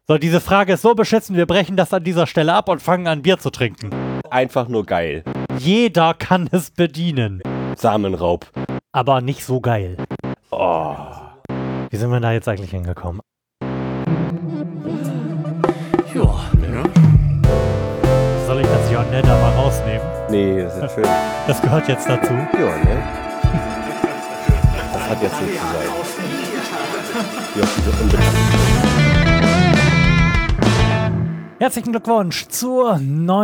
So, diese Frage ist so beschissen, wir brechen das an dieser Stelle ab und fangen an, Bier zu trinken. Einfach nur geil. Jeder kann es bedienen. Samenraub. Aber nicht so geil. Oh. Wie sind wir da jetzt eigentlich hingekommen? Ja. Soll ich das Jon da mal rausnehmen? Nee, das ist schön. Das gehört jetzt dazu. Ja, ne? Das hat jetzt nicht zu sein. Ja, diese Unbekannten. Herzlichen Glückwunsch zur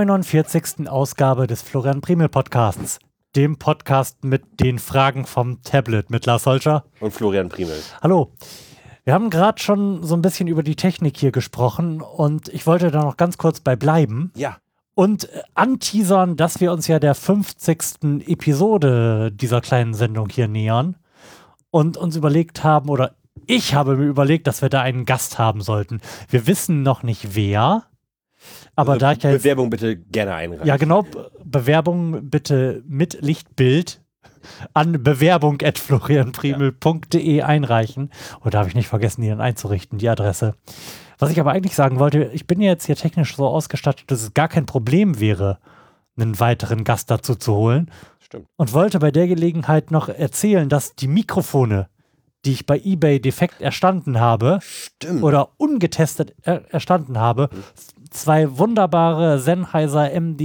49. Ausgabe des Florian Primel Podcasts. Dem Podcast mit den Fragen vom Tablet mit Lars Holscher. Und Florian Primel. Hallo. Wir haben gerade schon so ein bisschen über die Technik hier gesprochen und ich wollte da noch ganz kurz bei bleiben. Ja. Und anteasern, dass wir uns ja der 50. Episode dieser kleinen Sendung hier nähern und uns überlegt haben, oder ich habe mir überlegt, dass wir da einen Gast haben sollten. Wir wissen noch nicht wer, aber da ich ja jetzt, Bewerbung bitte gerne einreichen. ja genau, Bewerbung bitte mit Lichtbild an bewerbung@florianprimel.de einreichen. Oder habe ich nicht vergessen, die dann einzurichten, die Adresse. Was ich aber eigentlich sagen wollte, ich bin ja jetzt hier technisch so ausgestattet, dass es gar kein Problem wäre, einen weiteren Gast dazu zu holen. Stimmt. Und wollte bei der Gelegenheit noch erzählen, dass die Mikrofone, die ich bei eBay defekt erstanden habe, oder ungetestet erstanden habe, zwei wunderbare Sennheiser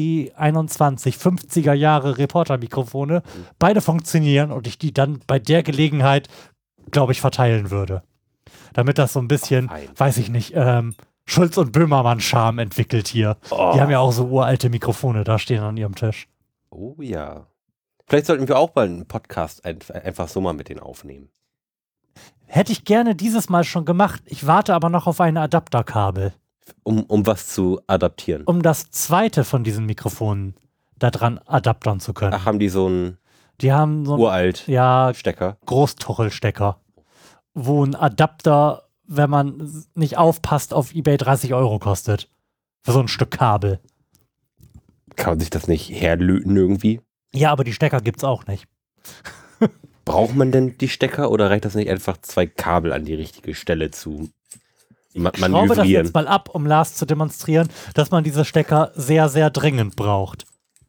MD21 50er Jahre Reporter-Mikrofone, beide funktionieren und ich die dann bei der Gelegenheit, glaube ich, verteilen würde. Damit das so ein bisschen, weiß ich nicht, Schulz- und Böhmermann-Charme entwickelt hier. Oh. Die haben ja auch so uralte Mikrofone da stehen an ihrem Tisch. Oh ja. Vielleicht sollten wir auch mal einen Podcast einfach so mal mit denen aufnehmen. Hätte ich gerne dieses Mal schon gemacht. Ich warte aber noch auf ein Adapterkabel. Um was zu adaptieren. Um das zweite von diesen Mikrofonen da dran adaptern zu können. Ach, haben die so einen Die haben so uralt ja, Stecker? Großtuchelstecker, wo ein Adapter, wenn man nicht aufpasst, auf eBay 30 € kostet. Für so ein Stück Kabel. Kann man sich das nicht herlöten irgendwie? Ja, aber die Stecker gibt's auch nicht. Braucht man denn die Stecker oder reicht das nicht einfach, zwei Kabel an die richtige Stelle zu manövrieren? Ich schraube das jetzt mal ab, um Lars zu demonstrieren, dass man diese Stecker sehr, sehr dringend braucht.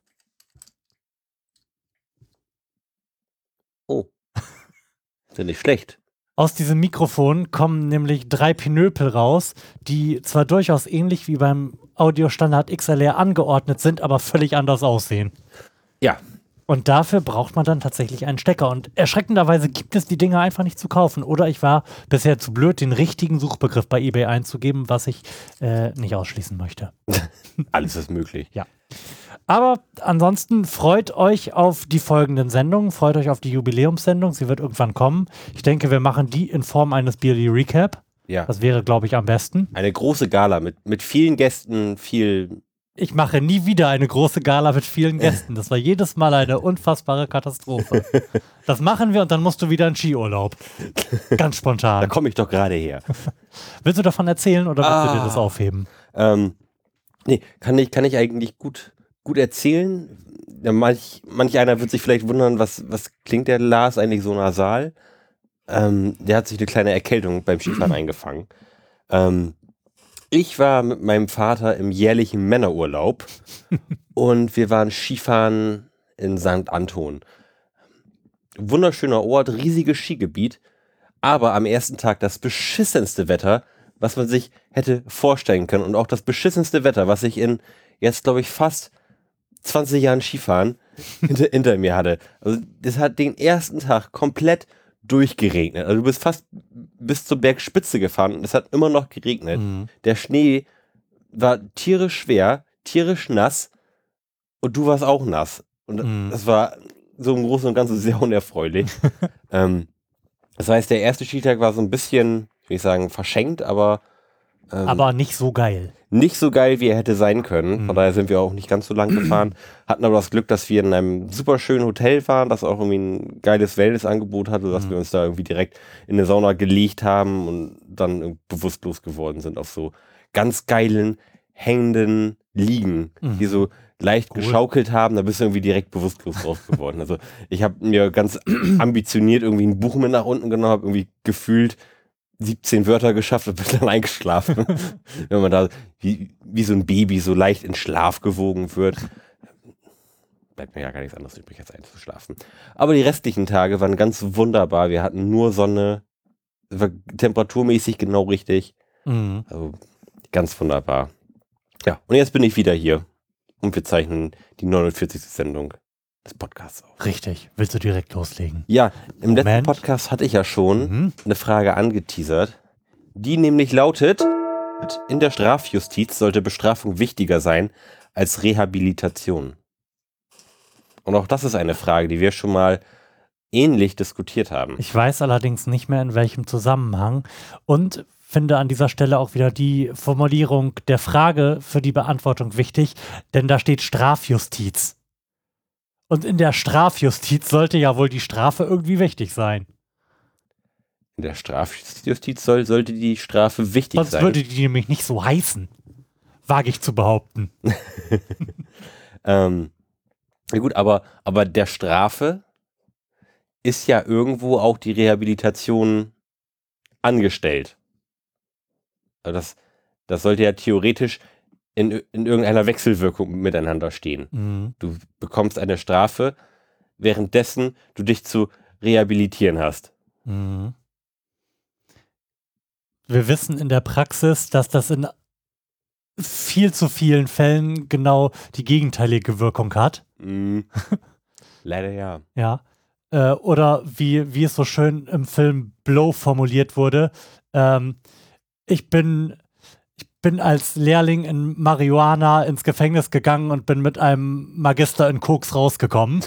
Oh. Ist ja nicht schlecht. Aus diesem Mikrofon kommen nämlich 3 Pinöpel raus, die zwar durchaus ähnlich wie beim Audiostandard XLR angeordnet sind, aber völlig anders aussehen. Ja. Und dafür braucht man dann tatsächlich einen Stecker. Und erschreckenderweise gibt es die Dinger einfach nicht zu kaufen. Oder ich war bisher zu blöd, den richtigen Suchbegriff bei eBay einzugeben, was ich nicht ausschließen möchte. Alles ist möglich. Ja. Aber ansonsten freut euch auf die folgenden Sendungen, freut euch auf die Jubiläumssendung, sie wird irgendwann kommen. Ich denke, wir machen die in Form eines Beerly Recap. Ja. Das wäre, glaube ich, am besten. Eine große Gala mit vielen Gästen, Ich mache nie wieder eine große Gala mit vielen Gästen. Das war jedes Mal eine unfassbare Katastrophe. Das machen wir und dann musst du wieder in Skiurlaub. Ganz spontan. Da komme ich doch gerade her. Willst du davon erzählen oder willst du dir das aufheben? Nee, kann ich eigentlich gut erzählen. Ja, manch einer wird sich vielleicht wundern, was klingt der Lars eigentlich so nasal? Der hat sich eine kleine Erkältung beim Skifahren eingefangen. Ich war mit meinem Vater im jährlichen Männerurlaub und wir waren Skifahren in St. Anton. Wunderschöner Ort, riesiges Skigebiet, aber am ersten Tag das beschissenste Wetter, was man sich hätte vorstellen können und auch das beschissenste Wetter, was ich in jetzt, glaube ich, fast 20 Jahren Skifahren hinter mir hatte. Also das hat den ersten Tag komplett durchgeregnet. Also du bist fast bis zur Bergspitze gefahren und es hat immer noch geregnet. Mhm. Der Schnee war tierisch schwer, tierisch nass und du warst auch nass. Und das war so im Großen und Ganzen sehr unerfreulich. Das heißt, der erste Skitag war so ein bisschen, ich will nicht sagen verschenkt, aber nicht so geil. nicht so geil, wie er hätte sein können. Von daher sind wir auch nicht ganz so lang gefahren. Hatten aber das Glück, dass wir in einem super schönen Hotel waren, das auch irgendwie ein geiles Wellnessangebot hatte, dass wir uns da irgendwie direkt in eine Sauna gelegt haben und dann bewusstlos geworden sind auf so ganz geilen, hängenden Liegen, die so leicht geschaukelt haben. Da bist du irgendwie direkt bewusstlos drauf geworden. Also ich habe mir ganz ambitioniert irgendwie ein Buch mit nach unten genommen, habe irgendwie gefühlt 17 Wörter geschafft und bin dann eingeschlafen. Wenn man da wie so ein Baby so leicht in Schlaf gewogen wird, bleibt mir ja gar nichts anderes übrig, als einzuschlafen. Aber die restlichen Tage waren ganz wunderbar. Wir hatten nur Sonne, war temperaturmäßig genau richtig. Also ganz wunderbar. Ja, und jetzt bin ich wieder hier und wir zeichnen die 49. Sendung des Podcasts auf. Richtig. Willst du direkt loslegen? Ja, im letzten Podcast hatte ich ja schon eine Frage angeteasert, die nämlich lautet: In der Strafjustiz sollte Bestrafung wichtiger sein als Rehabilitation. Und auch das ist eine Frage, die wir schon mal ähnlich diskutiert haben. Ich weiß allerdings nicht mehr, in welchem Zusammenhang, und finde an dieser Stelle auch wieder die Formulierung der Frage für die Beantwortung wichtig, denn da steht Strafjustiz. Und in der Strafjustiz sollte ja wohl die Strafe irgendwie wichtig sein. In der Strafjustiz sollte die Strafe wichtig sein. Sonst würde die nämlich nicht so heißen. Wage ich zu behaupten. Ja gut, aber der Strafe ist ja irgendwo auch die Rehabilitation angestellt. Also das sollte ja theoretisch in irgendeiner Wechselwirkung miteinander stehen. Du bekommst eine Strafe, währenddessen du dich zu rehabilitieren hast. Wir wissen in der Praxis, dass das in viel zu vielen Fällen genau die gegenteilige Wirkung hat. Leider ja. Ja. Oder wie es so schön im Film Blow formuliert wurde, ich bin als Lehrling in Marihuana ins Gefängnis gegangen und bin mit einem Magister in Koks rausgekommen.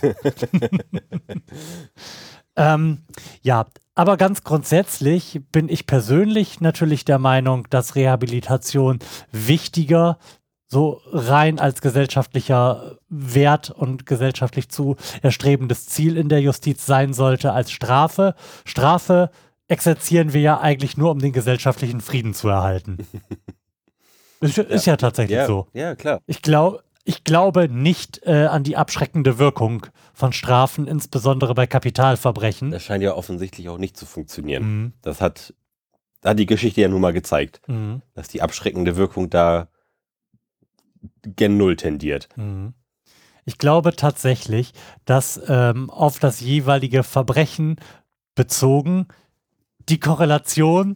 Ja, aber ganz grundsätzlich bin ich persönlich natürlich der Meinung, dass Rehabilitation wichtiger, so rein als gesellschaftlicher Wert und gesellschaftlich zu erstrebendes Ziel in der Justiz sein sollte als Strafe. Strafe exerzieren wir ja eigentlich nur, um den gesellschaftlichen Frieden zu erhalten. Ist ja tatsächlich so. Ja, klar. Ich glaube nicht an die abschreckende Wirkung von Strafen, insbesondere bei Kapitalverbrechen. Das scheint ja offensichtlich auch nicht zu funktionieren. Das hat die Geschichte ja nun mal gezeigt, dass die abschreckende Wirkung da gen Null tendiert. Ich glaube tatsächlich, dass auf das jeweilige Verbrechen bezogen die Korrelation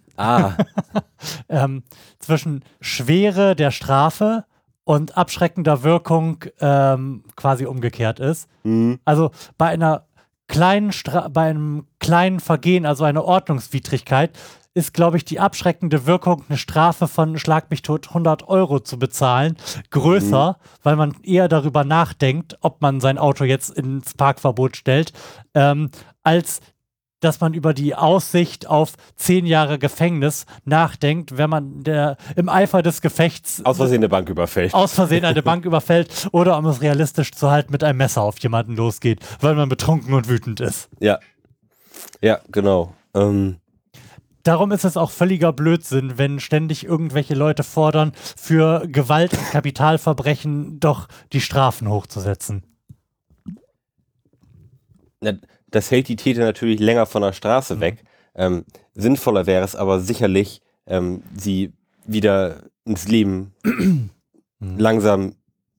zwischen Schwere der Strafe und abschreckender Wirkung quasi umgekehrt ist. Also bei einem kleinen Vergehen, also einer Ordnungswidrigkeit, ist, glaube ich, die abschreckende Wirkung, eine Strafe von Schlag mich tot 100 € zu bezahlen, größer, weil man eher darüber nachdenkt, ob man sein Auto jetzt ins Parkverbot stellt, als dass man über die Aussicht auf 10 Jahre Gefängnis nachdenkt, wenn man im Eifer des Gefechts aus Versehen eine Bank überfällt. Oder, um es realistisch zu halten, mit einem Messer auf jemanden losgeht, weil man betrunken und wütend ist. Ja, genau. Darum ist es auch völliger Blödsinn, wenn ständig irgendwelche Leute fordern, für Gewalt- und Kapitalverbrechen doch die Strafen hochzusetzen. Das hält die Täter natürlich länger von der Straße weg. Sinnvoller wäre es aber sicherlich, sie wieder ins Leben langsam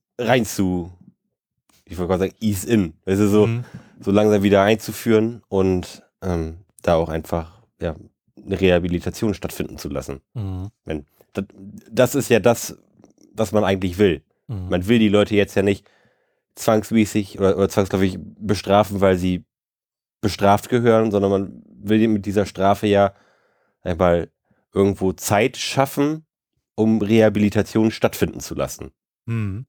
ich wollte gerade sagen, ease in. Also so langsam wieder einzuführen und da auch einfach eine Rehabilitation stattfinden zu lassen. Das ist ja das, was man eigentlich will. Man will die Leute jetzt ja nicht zwangsmäßig oder zwangsläufig bestrafen, weil sie bestraft gehören, sondern man will mit dieser Strafe ja einmal irgendwo Zeit schaffen, um Rehabilitation stattfinden zu lassen. Und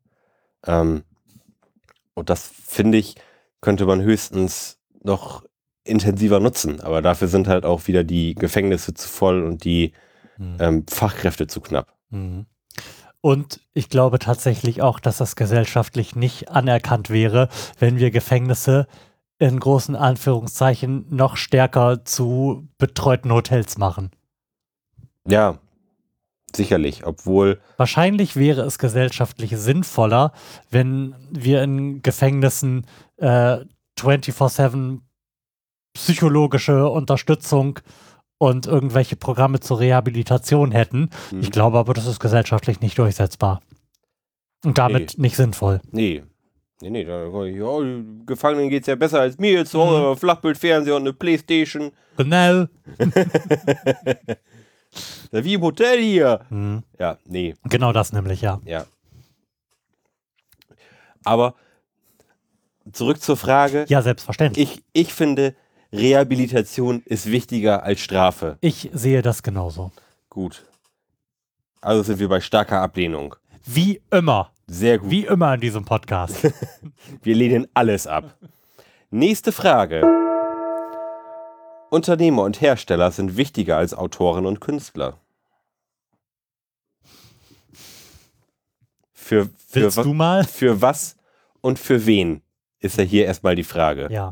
das, finde ich, könnte man höchstens noch intensiver nutzen. Aber dafür sind halt auch wieder die Gefängnisse zu voll und die Fachkräfte zu knapp. Und ich glaube tatsächlich auch, dass das gesellschaftlich nicht anerkannt wäre, wenn wir Gefängnisse in großen Anführungszeichen noch stärker zu betreuten Hotels machen. Ja, sicherlich, obwohl... Wahrscheinlich wäre es gesellschaftlich sinnvoller, wenn wir in Gefängnissen 24/7 psychologische Unterstützung und irgendwelche Programme zur Rehabilitation hätten. Ich glaube aber, das ist gesellschaftlich nicht durchsetzbar. Und damit nicht sinnvoll. Nee. Gefangenen geht's ja besser als mir jetzt zu Hause, Flachbildfernseher und eine Playstation. Genau. Wie im Hotel hier. Ja, nee. Genau das nämlich, ja. Ja. Aber zurück zur Frage. Ja, selbstverständlich. Ich finde, Rehabilitation ist wichtiger als Strafe. Ich sehe das genauso. Gut. Also sind wir bei starker Ablehnung. Wie immer. Sehr gut. Wie immer in diesem Podcast. Wir lehnen alles ab. Nächste Frage. Unternehmer und Hersteller sind wichtiger als Autoren und Künstler. Willst du mal? Für was und für wen ist ja hier erstmal die Frage. Ja.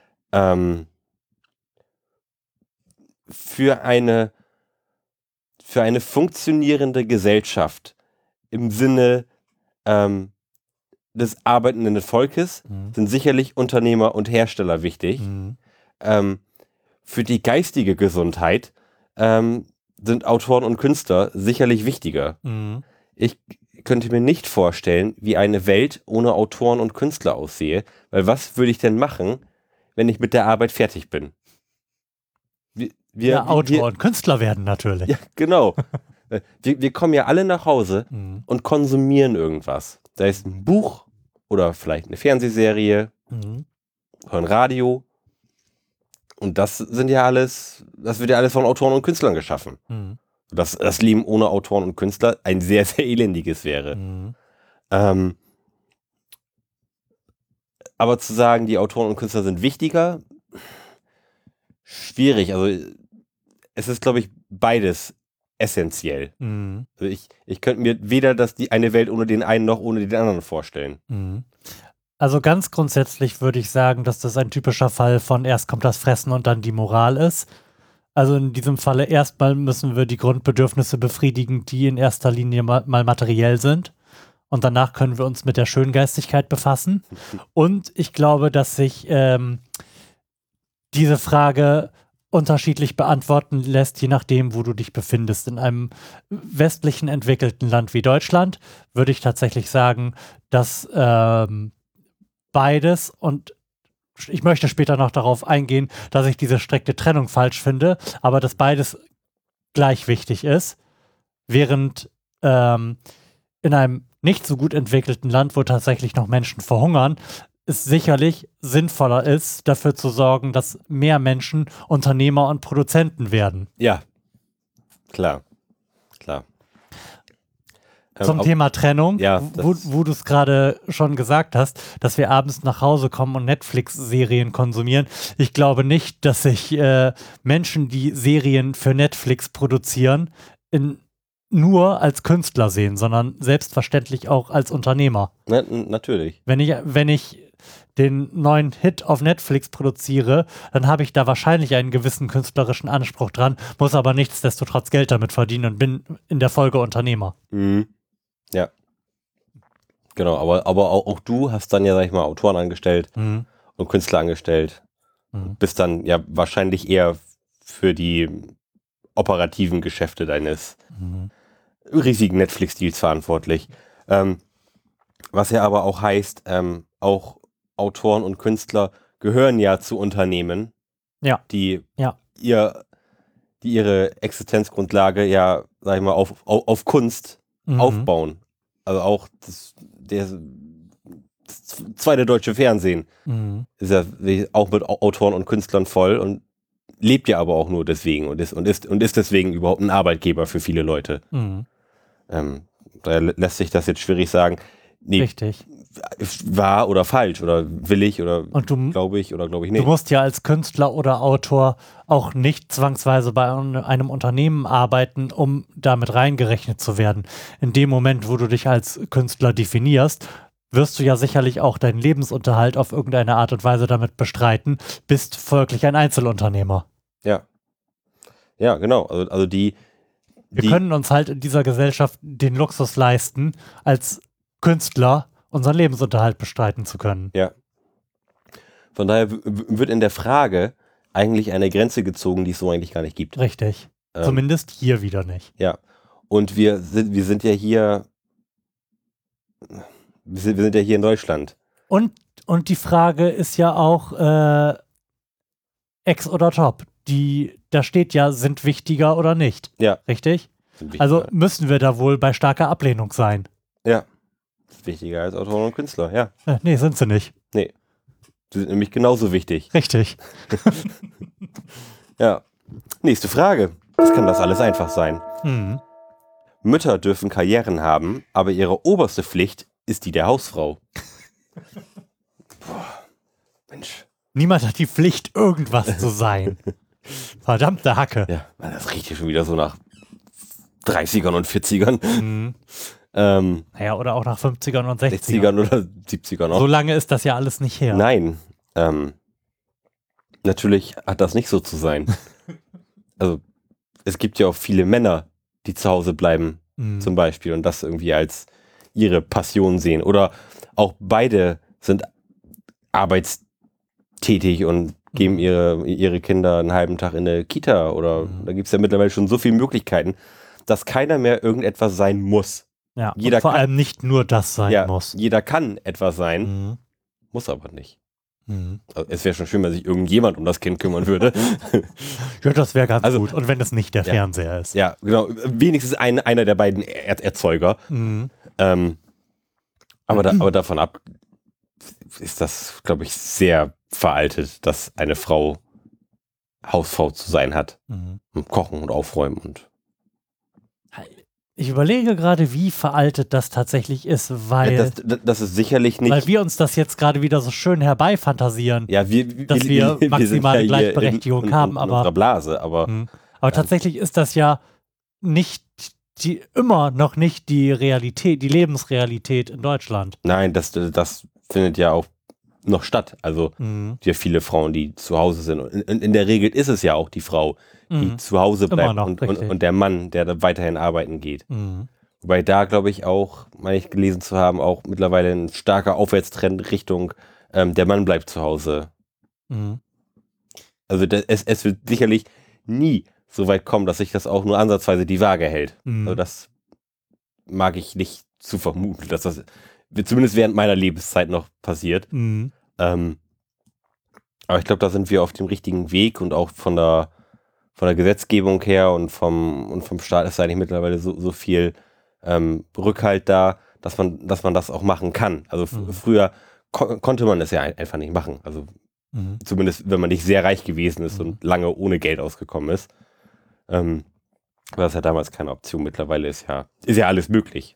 Für eine funktionierende Gesellschaft im Sinne des arbeitenden Volkes sind sicherlich Unternehmer und Hersteller wichtig. Für die geistige Gesundheit sind Autoren und Künstler sicherlich wichtiger. Ich könnte mir nicht vorstellen, wie eine Welt ohne Autoren und Künstler aussehe, weil was würde ich denn machen, wenn ich mit der Arbeit fertig bin? Autor und Künstler werden natürlich. Ja, genau. Wir kommen ja alle nach Hause und konsumieren irgendwas. Sei es ein Buch oder vielleicht eine Fernsehserie oder ein Radio. Und das wird ja alles von Autoren und Künstlern geschaffen. Dass das Leben ohne Autoren und Künstler ein sehr, sehr elendiges wäre. Aber zu sagen, die Autoren und Künstler sind wichtiger, schwierig. Also es ist, glaube ich, beides essentiell. Also ich könnte mir weder eine Welt ohne den einen noch ohne den anderen vorstellen. Also ganz grundsätzlich würde ich sagen, dass das ein typischer Fall von erst kommt das Fressen und dann die Moral ist. Also in diesem Falle erstmal müssen wir die Grundbedürfnisse befriedigen, die in erster Linie mal materiell sind. Und danach können wir uns mit der Schöngeistigkeit befassen. Und ich glaube, dass sich diese Frage unterschiedlich beantworten lässt, je nachdem, wo du dich befindest. In einem westlichen entwickelten Land wie Deutschland würde ich tatsächlich sagen, dass beides, und ich möchte später noch darauf eingehen, dass ich diese strikte Trennung falsch finde, aber dass beides gleich wichtig ist, während in einem nicht so gut entwickelten Land, wo tatsächlich noch Menschen verhungern, es sicherlich sinnvoller ist, dafür zu sorgen, dass mehr Menschen Unternehmer und Produzenten werden. Ja, klar. Zum Thema Trennung, ja, wo du es gerade schon gesagt hast, dass wir abends nach Hause kommen und Netflix-Serien konsumieren. Ich glaube nicht, dass sich Menschen, die Serien für Netflix produzieren, nur als Künstler sehen, sondern selbstverständlich auch als Unternehmer. Natürlich. Wenn ich den neuen Hit auf Netflix produziere, dann habe ich da wahrscheinlich einen gewissen künstlerischen Anspruch dran, muss aber nichtsdestotrotz Geld damit verdienen und bin in der Folge Unternehmer. Ja. Genau, aber auch du hast dann ja, sag ich mal, Autoren angestellt und Künstler angestellt. Bist dann ja wahrscheinlich eher für die operativen Geschäfte deines riesigen Netflix-Deals verantwortlich. Was ja aber auch heißt, auch Autoren und Künstler gehören ja zu Unternehmen, die ihre Existenzgrundlage ja, sag ich mal, auf Kunst aufbauen. Also auch das zweite deutsche Fernsehen ist ja auch mit Autoren und Künstlern voll und lebt ja aber auch nur deswegen und ist deswegen überhaupt ein Arbeitgeber für viele Leute. Daher lässt sich das jetzt schwierig sagen. Nee, richtig. Wahr oder falsch oder will ich oder glaube ich oder glaube ich nicht. Du musst ja als Künstler oder Autor auch nicht zwangsweise bei einem Unternehmen arbeiten, um damit reingerechnet zu werden. In dem Moment, wo du dich als Künstler definierst, wirst du ja sicherlich auch deinen Lebensunterhalt auf irgendeine Art und Weise damit bestreiten, bist folglich ein Einzelunternehmer. Ja. Ja, genau. Also wir können uns halt in dieser Gesellschaft den Luxus leisten, als Künstler unseren Lebensunterhalt bestreiten zu können. Ja. Von daher wird in der Frage eigentlich eine Grenze gezogen, die es so eigentlich gar nicht gibt. Richtig. Zumindest hier wieder nicht. Ja. Und wir sind ja hier in Deutschland. Und die Frage ist ja auch Ex oder Top. Da steht ja, sind wichtiger oder nicht. Ja. Richtig? Also müssen wir da wohl bei starker Ablehnung sein. Ja. Ist wichtiger als Autoren und Künstler, ja. Nee, sind sie nicht. Nee. Sie sind nämlich genauso wichtig. Richtig. Ja. Nächste Frage. Was kann das alles einfach sein? Mhm. Mütter dürfen Karrieren haben, aber ihre oberste Pflicht ist die der Hausfrau. Boah, Mensch. Niemand hat die Pflicht, irgendwas zu sein. Verdammte Hacke. Ja, das riecht hier schon wieder so nach 30ern und 40ern. Mhm. Naja, oder auch nach 50ern und 60ern oder 70ern auch. So lange ist das ja alles nicht her. Nein. Natürlich hat das nicht so zu sein. Also, es gibt ja auch viele Männer, die zu Hause bleiben, zum Beispiel, und das irgendwie als ihre Passion sehen. Oder auch beide sind arbeitstätig und geben ihre Kinder einen halben Tag in eine Kita. Oder da gibt es ja mittlerweile schon so viele Möglichkeiten, dass keiner mehr irgendetwas sein muss. Ja, jeder vor allem nicht nur das sein muss. Jeder kann etwas sein, muss aber nicht. Also es wäre schon schön, wenn sich irgendjemand um das Kind kümmern würde. Ja, das wäre ganz gut. Und wenn es nicht der Fernseher ist. Ja, genau. Wenigstens einer der beiden Erzeuger. Aber davon ab ist das, glaube ich, sehr veraltet, dass eine Frau Hausfrau zu sein hat. Und kochen und aufräumen und. Ich überlege gerade, wie veraltet das tatsächlich ist, weil das ist sicherlich nicht. Weil wir uns das jetzt gerade wieder so schön herbeifantasieren, ja, dass wir maximale Gleichberechtigung haben, aber unserer Blase, aber tatsächlich ist das ja nicht immer noch nicht die Realität, die Lebensrealität in Deutschland. Nein, das findet ja auch noch statt. Also ja, viele Frauen, die zu Hause sind. Und in der Regel ist es ja auch die Frau, die zu Hause bleibt und der Mann, der da weiterhin arbeiten geht. Wobei da, glaube ich, auch, meine ich gelesen zu haben, auch mittlerweile ein starker Aufwärtstrend Richtung der Mann bleibt zu Hause. Also es wird sicherlich nie so weit kommen, dass sich das auch nur ansatzweise die Waage hält. Also das mag ich nicht zu vermuten, dass das zumindest während meiner Lebenszeit noch passiert. Aber ich glaube, da sind wir auf dem richtigen Weg und auch von der Gesetzgebung her und vom Staat ist eigentlich mittlerweile so viel Rückhalt da, dass man das auch machen kann. Also früher konnte man es ja einfach nicht machen. Also zumindest, wenn man nicht sehr reich gewesen ist und lange ohne Geld ausgekommen ist. War das ja damals keine Option. Mittlerweile ist ja alles möglich.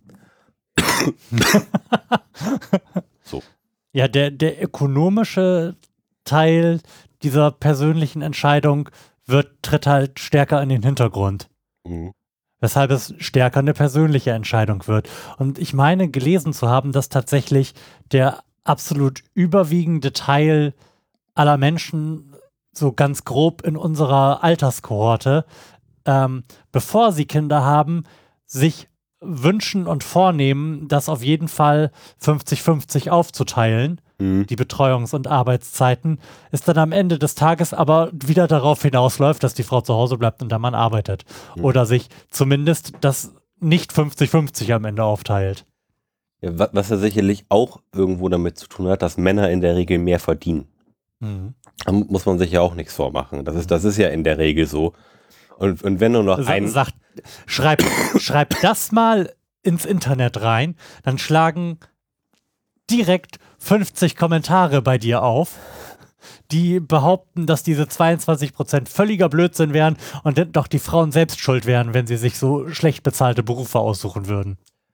So. Ja, der ökonomische Teil dieser persönlichen Entscheidung tritt halt stärker in den Hintergrund. Weshalb es stärker eine persönliche Entscheidung wird. Und ich meine, gelesen zu haben, dass tatsächlich der absolut überwiegende Teil aller Menschen, so ganz grob in unserer Alterskohorte, bevor sie Kinder haben, sich wünschen und vornehmen, das auf jeden Fall 50-50 aufzuteilen, die Betreuungs- und Arbeitszeiten, ist dann am Ende des Tages aber wieder darauf hinausläuft, dass die Frau zu Hause bleibt und der Mann arbeitet. Oder sich zumindest das nicht 50-50 am Ende aufteilt. Ja, was ja sicherlich auch irgendwo damit zu tun hat, dass Männer in der Regel mehr verdienen. Da muss man sich ja auch nichts vormachen. Das ist ja in der Regel so. Und wenn nur noch schreib das mal ins Internet rein, dann schlagen direkt 50 Kommentare bei dir auf, die behaupten, dass diese 22% völliger Blödsinn wären und doch die Frauen selbst schuld wären, wenn sie sich so schlecht bezahlte Berufe aussuchen würden.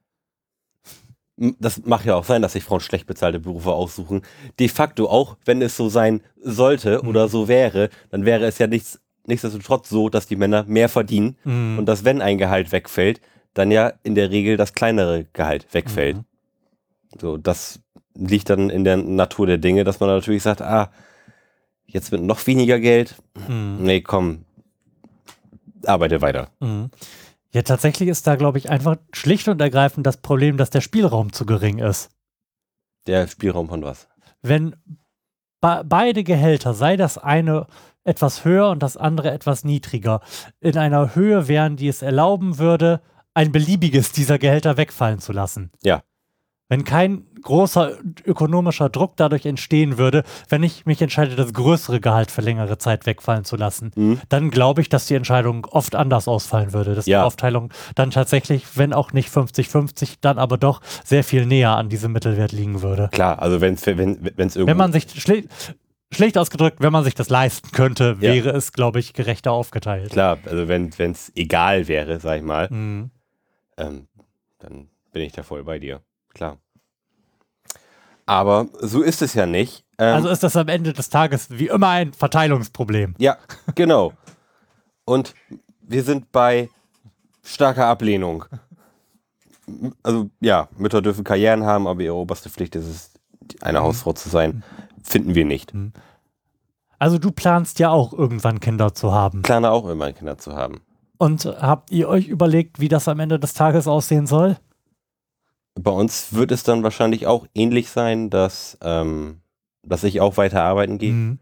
Das mag ja auch sein, dass sich Frauen schlecht bezahlte Berufe aussuchen. De facto auch, wenn es so sein sollte oder so wäre, dann wäre es ja nichtsdestotrotz so, dass die Männer mehr verdienen und dass, wenn ein Gehalt wegfällt, dann ja in der Regel das kleinere Gehalt wegfällt. So, das liegt dann in der Natur der Dinge, dass man natürlich sagt, jetzt mit noch weniger Geld, nee, komm, arbeite weiter. Ja, tatsächlich ist da, glaube ich, einfach schlicht und ergreifend das Problem, dass der Spielraum zu gering ist. Der Spielraum von was? Wenn beide Gehälter, sei das eine etwas höher und das andere etwas niedriger. In einer Höhe wären, die es erlauben würde, ein beliebiges dieser Gehälter wegfallen zu lassen. Ja. Wenn kein großer ökonomischer Druck dadurch entstehen würde, wenn ich mich entscheide, das größere Gehalt für längere Zeit wegfallen zu lassen, dann glaube ich, dass die Entscheidung oft anders ausfallen würde. Dass die Aufteilung dann tatsächlich, wenn auch nicht 50-50, dann aber doch sehr viel näher an diesem Mittelwert liegen würde. Klar, also wenn es irgendwo... Wenn man sich, schlicht ausgedrückt, wenn man sich das leisten könnte, wäre es, glaube ich, gerechter aufgeteilt. Klar, also wenn es egal wäre, sag ich mal, dann bin ich da voll bei dir. Klar. Aber so ist es ja nicht. Also ist das am Ende des Tages wie immer ein Verteilungsproblem. Ja, genau. Und wir sind bei starker Ablehnung. Also ja, Mütter dürfen Karrieren haben, aber ihre oberste Pflicht ist es, eine Hausfrau zu sein. Finden wir nicht. Also du planst ja auch irgendwann Kinder zu haben. Ich plane auch immer Kinder zu haben. Und habt ihr euch überlegt, wie das am Ende des Tages aussehen soll? Bei uns wird es dann wahrscheinlich auch ähnlich sein, dass ich auch weiter arbeiten gehe.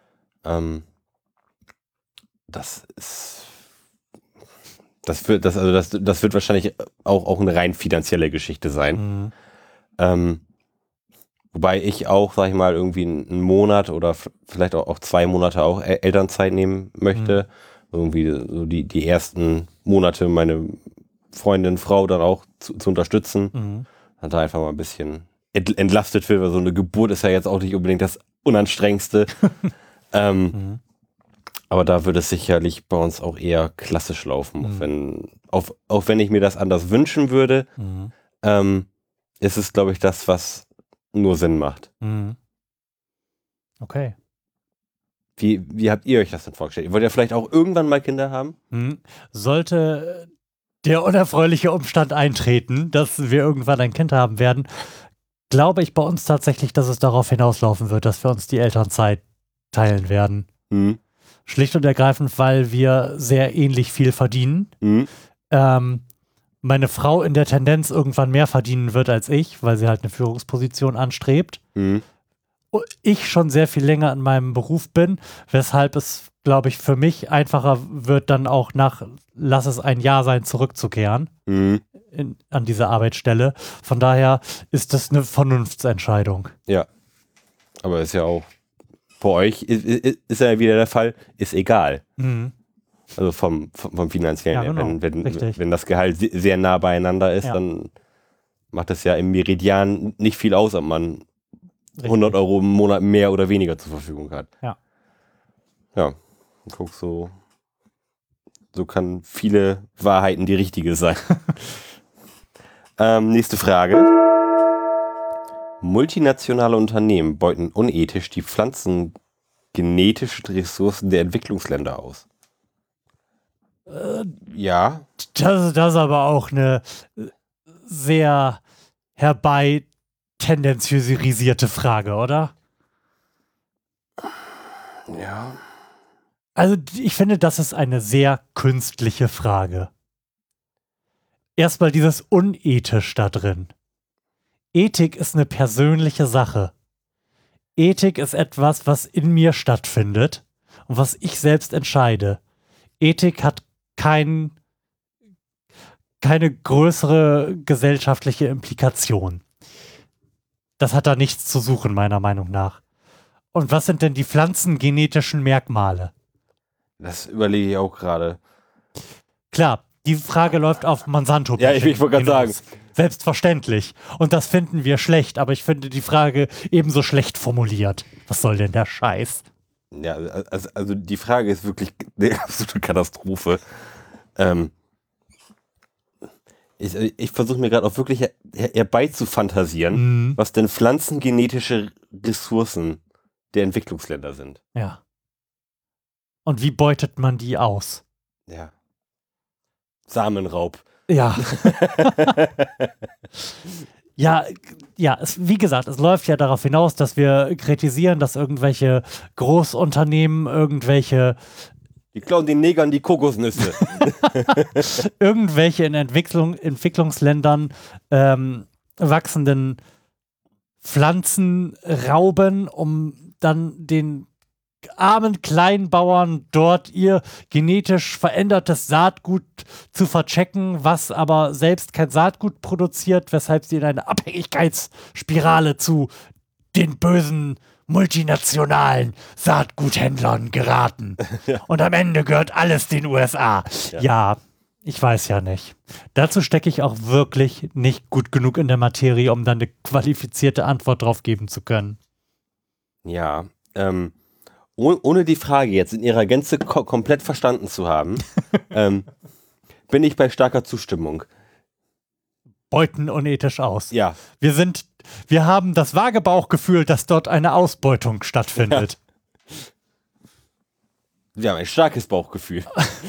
Das wird wahrscheinlich auch eine rein finanzielle Geschichte sein. Wobei ich auch, sag ich mal, irgendwie einen Monat oder vielleicht auch 2 Monate auch Elternzeit nehmen möchte. Irgendwie so die ersten Monate meine Freundin, Frau dann auch zu unterstützen. Dann da einfach mal ein bisschen entlastet wird, weil so eine Geburt ist ja jetzt auch nicht unbedingt das Unanstrengendste. Aber da würde es sicherlich bei uns auch eher klassisch laufen. Auch wenn ich mir das anders wünschen würde, ist es, glaube ich, das, was nur Sinn macht. Okay. Wie habt ihr euch das denn vorgestellt? Ihr wollt ja vielleicht auch irgendwann mal Kinder haben? Sollte der unerfreuliche Umstand eintreten, dass wir irgendwann ein Kind haben werden, glaube ich bei uns tatsächlich, dass es darauf hinauslaufen wird, dass wir uns die Elternzeit teilen werden. Schlicht und ergreifend, weil wir sehr ähnlich viel verdienen. Meine Frau in der Tendenz irgendwann mehr verdienen wird als ich, weil sie halt eine Führungsposition anstrebt. Ich schon sehr viel länger in meinem Beruf bin, weshalb es, glaube ich, für mich einfacher wird, dann auch lass es ein Jahr sein, zurückzukehren an diese Arbeitsstelle. Von daher ist das eine Vernunftsentscheidung. Ja, aber ist ja auch, bei euch ist ja wieder der Fall, ist egal. Also vom finanziellen her. Genau, wenn das Gehalt sehr nah beieinander ist, dann macht es ja im Meridian nicht viel aus, ob man 100 Euro im Monat mehr oder weniger zur Verfügung hat. Ja, guck, so kann viele Wahrheiten die richtige sein. Nächste Frage. Multinationale Unternehmen beuten unethisch die pflanzengenetischen Ressourcen der Entwicklungsländer aus. Ja. Das ist aber auch eine sehr tendenziösisierte Frage, oder? Ja. Also ich finde, das ist eine sehr künstliche Frage. Erstmal dieses unethisch da drin. Ethik ist eine persönliche Sache. Ethik ist etwas, was in mir stattfindet und was ich selbst entscheide. Ethik hat keine größere gesellschaftliche Implikation. Das hat da nichts zu suchen, meiner Meinung nach. Und was sind denn die pflanzengenetischen Merkmale? Das überlege ich auch gerade. Klar, die Frage läuft auf Monsanto. Ja, ich wollte gerade sagen. Selbstverständlich. Und das finden wir schlecht, aber ich finde die Frage ebenso schlecht formuliert. Was soll denn der Scheiß? Ja, also die Frage ist wirklich eine absolute Katastrophe. Ich versuche mir gerade auch wirklich herbeizufantasieren, was denn pflanzengenetische Ressourcen der Entwicklungsländer sind. Ja. Und wie beutet man die aus? Ja. Samenraub. Ja. Wie gesagt, es läuft ja darauf hinaus, dass wir kritisieren, dass irgendwelche Großunternehmen, die klauen den Negern die Kokosnüsse. irgendwelche in Entwicklungsländern wachsenden Pflanzen rauben, um dann den armen Kleinbauern dort ihr genetisch verändertes Saatgut zu verchecken, was aber selbst kein Saatgut produziert, weshalb sie in eine Abhängigkeitsspirale zu den bösen multinationalen Saatguthändlern geraten. Ja. Und am Ende gehört alles den USA. Ja, ich weiß ja nicht. Dazu stecke ich auch wirklich nicht gut genug in der Materie, um dann eine qualifizierte Antwort drauf geben zu können. Ja, ohne die Frage jetzt in ihrer Gänze komplett verstanden zu haben, bin ich bei starker Zustimmung. Beuten unethisch aus. Ja. Wir haben das vage Bauchgefühl, dass dort eine Ausbeutung stattfindet. Ja. Wir haben ein starkes Bauchgefühl.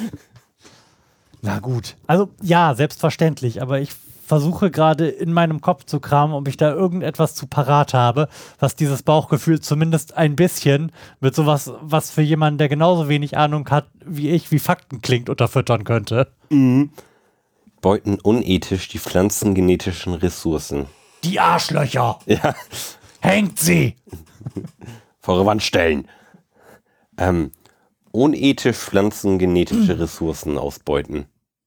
Na gut. Also ja, selbstverständlich, aber ich versuche gerade in meinem Kopf zu kramen, ob ich da irgendetwas zu parat habe, was dieses Bauchgefühl zumindest ein bisschen mit sowas, was für jemanden, der genauso wenig Ahnung hat wie ich, wie Fakten klingt, unterfüttern könnte. Mhm. Beuten unethisch die pflanzengenetischen Ressourcen. Die Arschlöcher! Ja. Hängt sie! Vor die Wand stellen. Unethisch pflanzengenetische Ressourcen ausbeuten.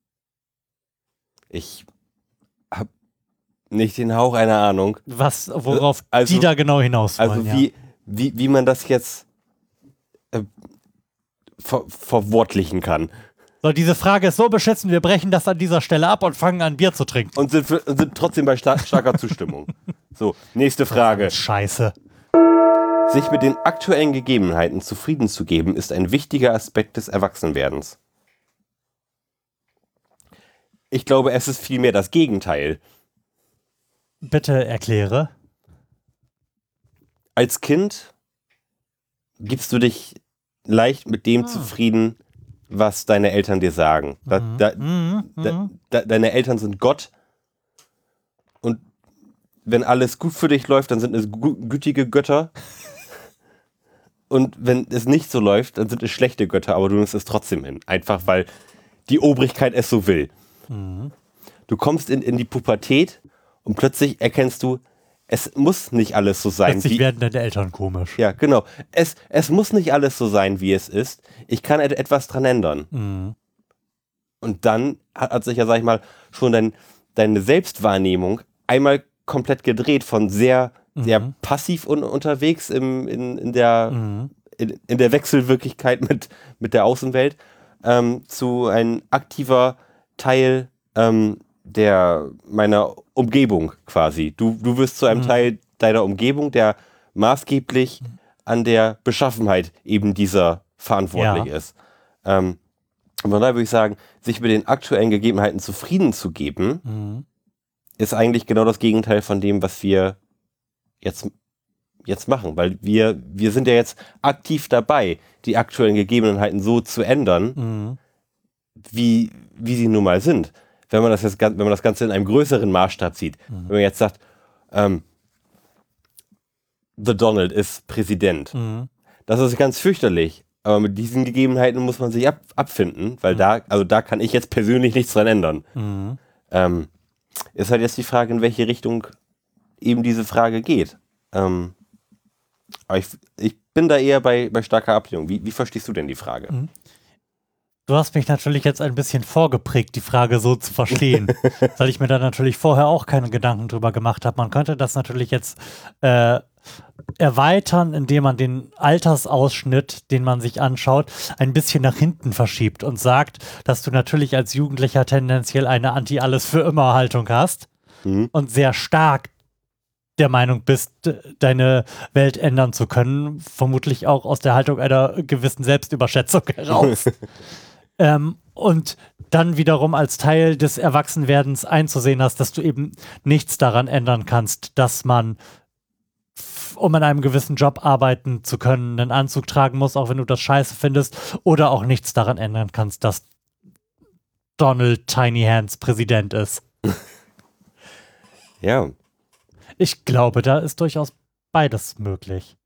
Ich habe nicht den Hauch einer Ahnung. Worauf die da genau hinaus wollen. Also wie man das jetzt verwortlichen kann. So, diese Frage ist so beschissen, wir brechen das an dieser Stelle ab und fangen an, Bier zu trinken. Und sind trotzdem bei starker Zustimmung. So, nächste Frage. Scheiße. Sich mit den aktuellen Gegebenheiten zufrieden zu geben, ist ein wichtiger Aspekt des Erwachsenwerdens. Ich glaube, es ist vielmehr das Gegenteil. Bitte erkläre. Als Kind gibst du dich leicht mit dem zufrieden, was deine Eltern dir sagen. Deine Eltern sind Gott und wenn alles gut für dich läuft, dann sind es gütige Götter und wenn es nicht so läuft, dann sind es schlechte Götter, aber du nimmst es trotzdem hin. Einfach weil die Obrigkeit es so will. Mhm. Du kommst in die Pubertät und plötzlich erkennst du, es muss nicht alles so sein. Plötzlich werden deine Eltern komisch. Ja, genau. Es muss nicht alles so sein, wie es ist. Ich kann etwas dran ändern. Mhm. Und dann hat sich ja, sag ich mal, schon deine Selbstwahrnehmung einmal komplett gedreht von sehr passiv unterwegs in der Wechselwirklichkeit mit der Außenwelt zu ein aktiver Teil meiner Umgebung quasi. Du wirst zu einem Teil deiner Umgebung, der maßgeblich an der Beschaffenheit eben dieser verantwortlich ist. Und von daher würde ich sagen, sich mit den aktuellen Gegebenheiten zufrieden zu geben, ist eigentlich genau das Gegenteil von dem, was wir jetzt machen. Weil wir sind ja jetzt aktiv dabei, die aktuellen Gegebenheiten so zu ändern, wie sie nun mal sind. Wenn man das Ganze in einem größeren Maßstab sieht. Wenn man jetzt sagt, The Donald ist Präsident. Das ist ganz fürchterlich. Aber mit diesen Gegebenheiten muss man sich abfinden, weil da kann ich jetzt persönlich nichts dran ändern. Ist halt jetzt die Frage, in welche Richtung eben diese Frage geht. Aber ich bin da eher bei starker Ablehnung. Wie verstehst du denn die Frage? Du hast mich natürlich jetzt ein bisschen vorgeprägt, die Frage so zu verstehen, weil ich mir da natürlich vorher auch keine Gedanken drüber gemacht habe. Man könnte das natürlich jetzt erweitern, indem man den Altersausschnitt, den man sich anschaut, ein bisschen nach hinten verschiebt und sagt, dass du natürlich als Jugendlicher tendenziell eine Anti-Alles-für-immer-Haltung hast und sehr stark der Meinung bist, deine Welt ändern zu können, vermutlich auch aus der Haltung einer gewissen Selbstüberschätzung heraus. Und dann wiederum als Teil des Erwachsenwerdens einzusehen hast, dass du eben nichts daran ändern kannst, dass man, um in einem gewissen Job arbeiten zu können, einen Anzug tragen muss, auch wenn du das scheiße findest, oder auch nichts daran ändern kannst, dass Donald Tiny Hands Präsident ist. Ja. Ich glaube, da ist durchaus beides möglich.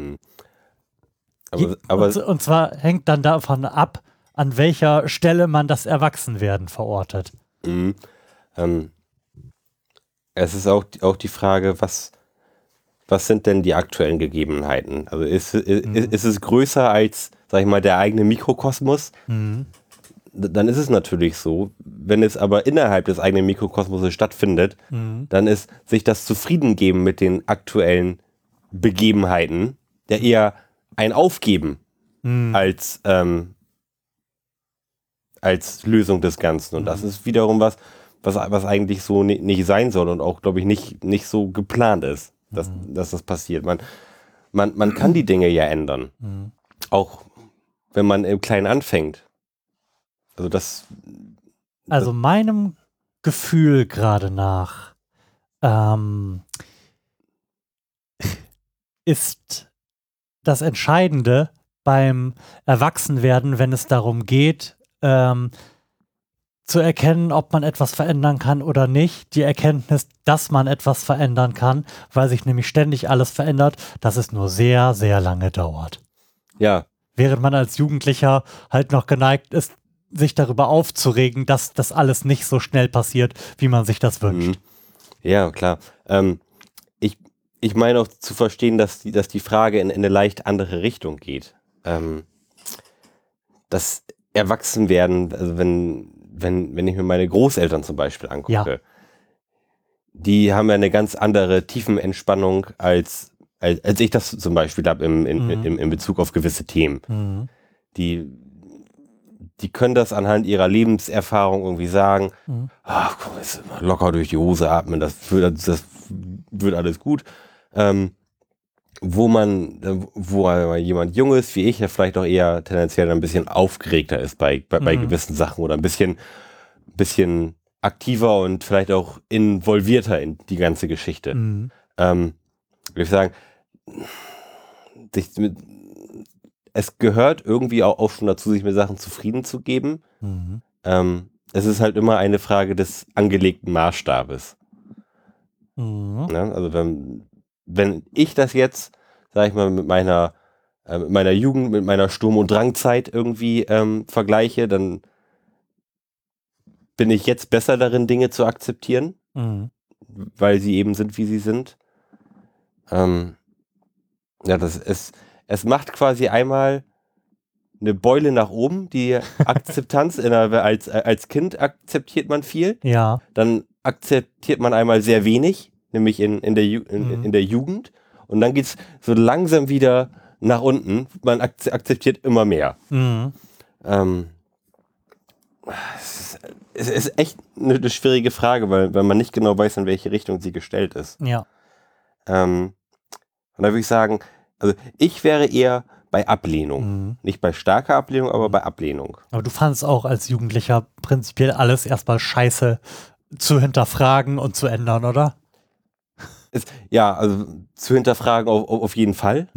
Und zwar hängt dann davon ab, an welcher Stelle man das Erwachsenwerden verortet. Es ist auch die Frage, was was sind denn die aktuellen Gegebenheiten? Also ist es größer als, sag ich mal, der eigene Mikrokosmos? Dann ist es natürlich so. Wenn es aber innerhalb des eigenen Mikrokosmoses stattfindet, dann ist sich das Zufriedengeben mit den aktuellen Begebenheiten ja eher ein Aufgeben als Lösung des Ganzen. Und das ist wiederum was eigentlich so nicht sein soll und auch, glaube ich, nicht so geplant ist, dass das passiert. Man kann die Dinge ja ändern. Auch wenn man im Kleinen anfängt. Also meinem Gefühl gerade nach ist das Entscheidende beim Erwachsenwerden, wenn es darum geht, zu erkennen, ob man etwas verändern kann oder nicht, die Erkenntnis, dass man etwas verändern kann, weil sich nämlich ständig alles verändert, dass es nur sehr, sehr lange dauert. Ja. Während man als Jugendlicher halt noch geneigt ist, sich darüber aufzuregen, dass das alles nicht so schnell passiert, wie man sich das wünscht. Ja, klar. Ich meine auch zu verstehen, dass die Frage in eine leicht andere Richtung geht. Das Erwachsenwerden, also wenn ich mir meine Großeltern zum Beispiel angucke, die haben ja eine ganz andere Tiefenentspannung als ich das zum Beispiel habe in Bezug auf gewisse Themen. Die können das anhand ihrer Lebenserfahrung irgendwie sagen, ach komm, jetzt locker durch die Hose atmen, das wird alles gut. Wo jemand Junges wie ich ja vielleicht auch eher tendenziell ein bisschen aufgeregter ist bei gewissen Sachen oder ein bisschen aktiver und vielleicht auch involvierter in die ganze Geschichte. Würde ich sagen, es gehört irgendwie auch schon dazu, sich mit Sachen zufrieden zu geben. Es ist halt immer eine Frage des angelegten Maßstabes. Ja, also wenn ich das jetzt, sag ich mal, mit meiner Jugend, mit meiner Sturm- und Drangzeit irgendwie vergleiche, dann bin ich jetzt besser darin, Dinge zu akzeptieren, weil sie eben sind, wie sie sind. Es macht quasi einmal eine Beule nach oben, die Akzeptanz. Als Kind akzeptiert man viel. Ja. Dann akzeptiert man einmal sehr wenig, nämlich in der Jugend. Und dann geht es so langsam wieder nach unten. Man akzeptiert immer mehr. Es ist echt eine schwierige Frage, weil man nicht genau weiß, in welche Richtung sie gestellt ist. Ja. Und da würde ich sagen, also ich wäre eher bei Ablehnung. Nicht bei starker Ablehnung, aber bei Ablehnung. Aber du fandst auch als Jugendlicher prinzipiell alles erstmal scheiße zu hinterfragen und zu ändern, oder? Also zu hinterfragen auf jeden Fall.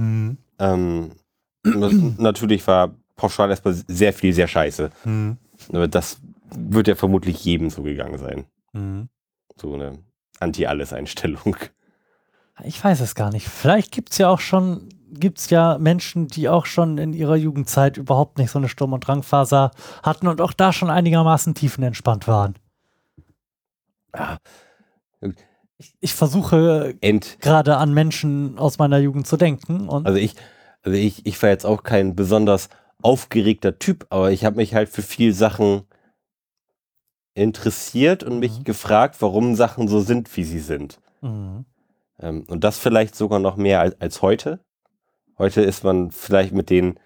Natürlich war pauschal erstmal sehr viel, sehr scheiße. Aber das wird ja vermutlich jedem so gegangen sein. So eine Anti-Alles-Einstellung. Ich weiß es gar nicht. Vielleicht gibt's ja Menschen, die auch schon in ihrer Jugendzeit überhaupt nicht so eine Sturm- und Drangphase hatten und auch da schon einigermaßen tiefenentspannt waren. Ja. Ich versuche gerade an Menschen aus meiner Jugend zu denken. Und ich war jetzt auch kein besonders aufgeregter Typ, aber ich habe mich halt für viele Sachen interessiert und mich gefragt, warum Sachen so sind, wie sie sind. Und das vielleicht sogar noch mehr als heute. Heute ist man vielleicht mit den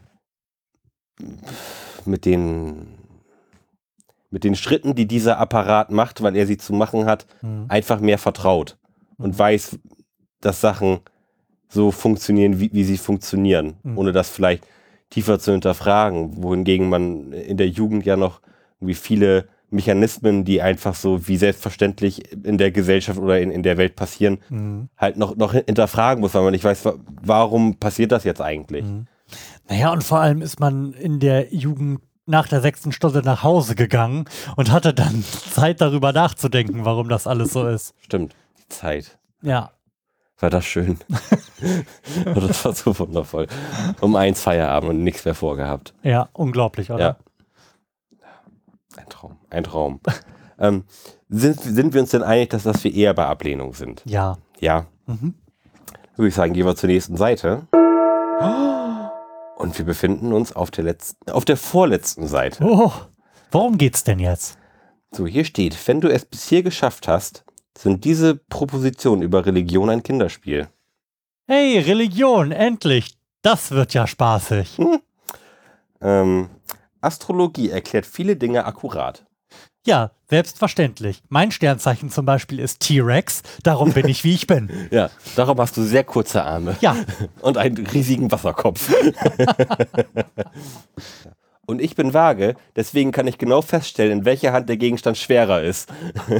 Schritten, die dieser Apparat macht, weil er sie zu machen hat, einfach mehr vertraut und weiß, dass Sachen so funktionieren, wie sie funktionieren, ohne das vielleicht tiefer zu hinterfragen, wohingegen man in der Jugend ja noch irgendwie viele Mechanismen, die einfach so wie selbstverständlich in der Gesellschaft oder in der Welt passieren, halt noch hinterfragen muss, weil man nicht weiß, warum passiert das jetzt eigentlich. Naja, und vor allem ist man in der Jugend nach der 6. Stunde nach Hause gegangen und hatte dann Zeit darüber nachzudenken, warum das alles so ist. Stimmt, die Zeit. Ja. War das schön. Das war so wundervoll. Um 1 Feierabend und nichts mehr vorgehabt. Ja, unglaublich, oder? Ja. Ein Traum. Sind wir uns denn einig, dass wir eher bei Ablehnung sind? Ja. Ja. würde ich sagen, gehen wir zur nächsten Seite. Und wir befinden uns auf der vorletzten Seite. Oh, worum geht's denn jetzt? So, hier steht, wenn du es bis hier geschafft hast, sind diese Propositionen über Religion ein Kinderspiel. Hey, Religion, endlich. Das wird ja spaßig. Astrologie erklärt viele Dinge akkurat. Ja, selbstverständlich. Mein Sternzeichen zum Beispiel ist T-Rex, darum bin ich, wie ich bin. Ja, darum hast du sehr kurze Arme. Ja. Und einen riesigen Wasserkopf. Und ich bin vage, deswegen kann ich genau feststellen, in welcher Hand der Gegenstand schwerer ist.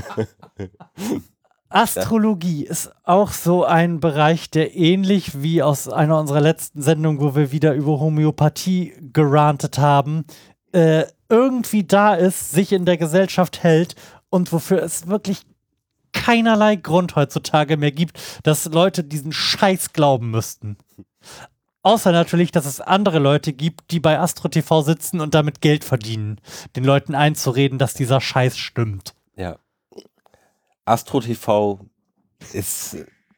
Astrologie ist auch so ein Bereich, der ähnlich wie aus einer unserer letzten Sendungen, wo wir wieder über Homöopathie gerantet haben, irgendwie da ist, sich in der Gesellschaft hält und wofür es wirklich keinerlei Grund heutzutage mehr gibt, dass Leute diesen Scheiß glauben müssten. Außer natürlich, dass es andere Leute gibt, die bei AstroTV sitzen und damit Geld verdienen, den Leuten einzureden, dass dieser Scheiß stimmt. Ja. AstroTV ist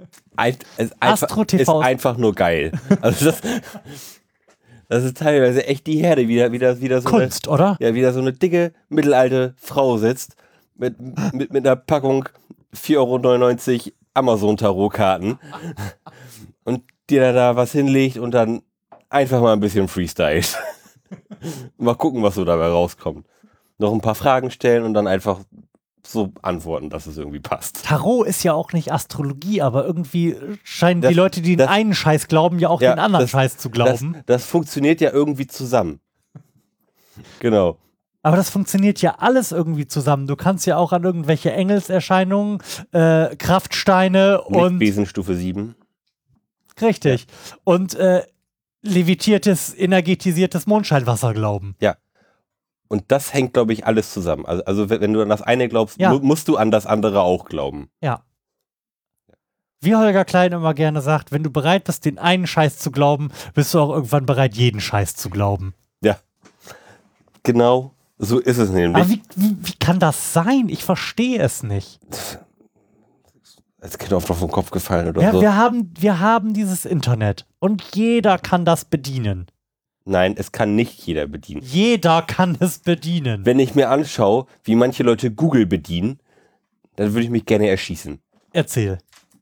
einfach nur geil. Also das ist teilweise echt die Herde, wieder so Kunst, oder? Ja, wieder so eine dicke, mittelalte Frau sitzt mit einer Packung 4,99 € Amazon-Tarotkarten und dir da was hinlegt und dann einfach mal ein bisschen freestylt. Mal gucken, was so dabei rauskommt. Noch ein paar Fragen stellen und dann einfach so antworten, dass es irgendwie passt. Tarot ist ja auch nicht Astrologie, aber irgendwie scheinen die Leute, die den einen Scheiß glauben, ja auch den anderen Scheiß zu glauben. Das funktioniert ja irgendwie zusammen. Genau. Aber das funktioniert ja alles irgendwie zusammen. Du kannst ja auch an irgendwelche Engelserscheinungen, Kraftsteine und Besenstufe 7. Richtig. Ja. Und levitiertes, energetisiertes Mondscheinwasser glauben. Ja. Und das hängt, glaube ich, alles zusammen. Also wenn du an das eine glaubst, musst du an das andere auch glauben. Ja. Wie Holger Klein immer gerne sagt, wenn du bereit bist, den einen Scheiß zu glauben, bist du auch irgendwann bereit, jeden Scheiß zu glauben. Ja. Genau, so ist es nämlich. Aber wie kann das sein? Ich verstehe es nicht. Als Kind auf den Kopf gefallen oder so. Wir haben dieses Internet und jeder kann das bedienen. Nein, es kann nicht jeder bedienen. Jeder kann es bedienen. Wenn ich mir anschaue, wie manche Leute Google bedienen, dann würde ich mich gerne erschießen. Erzähl.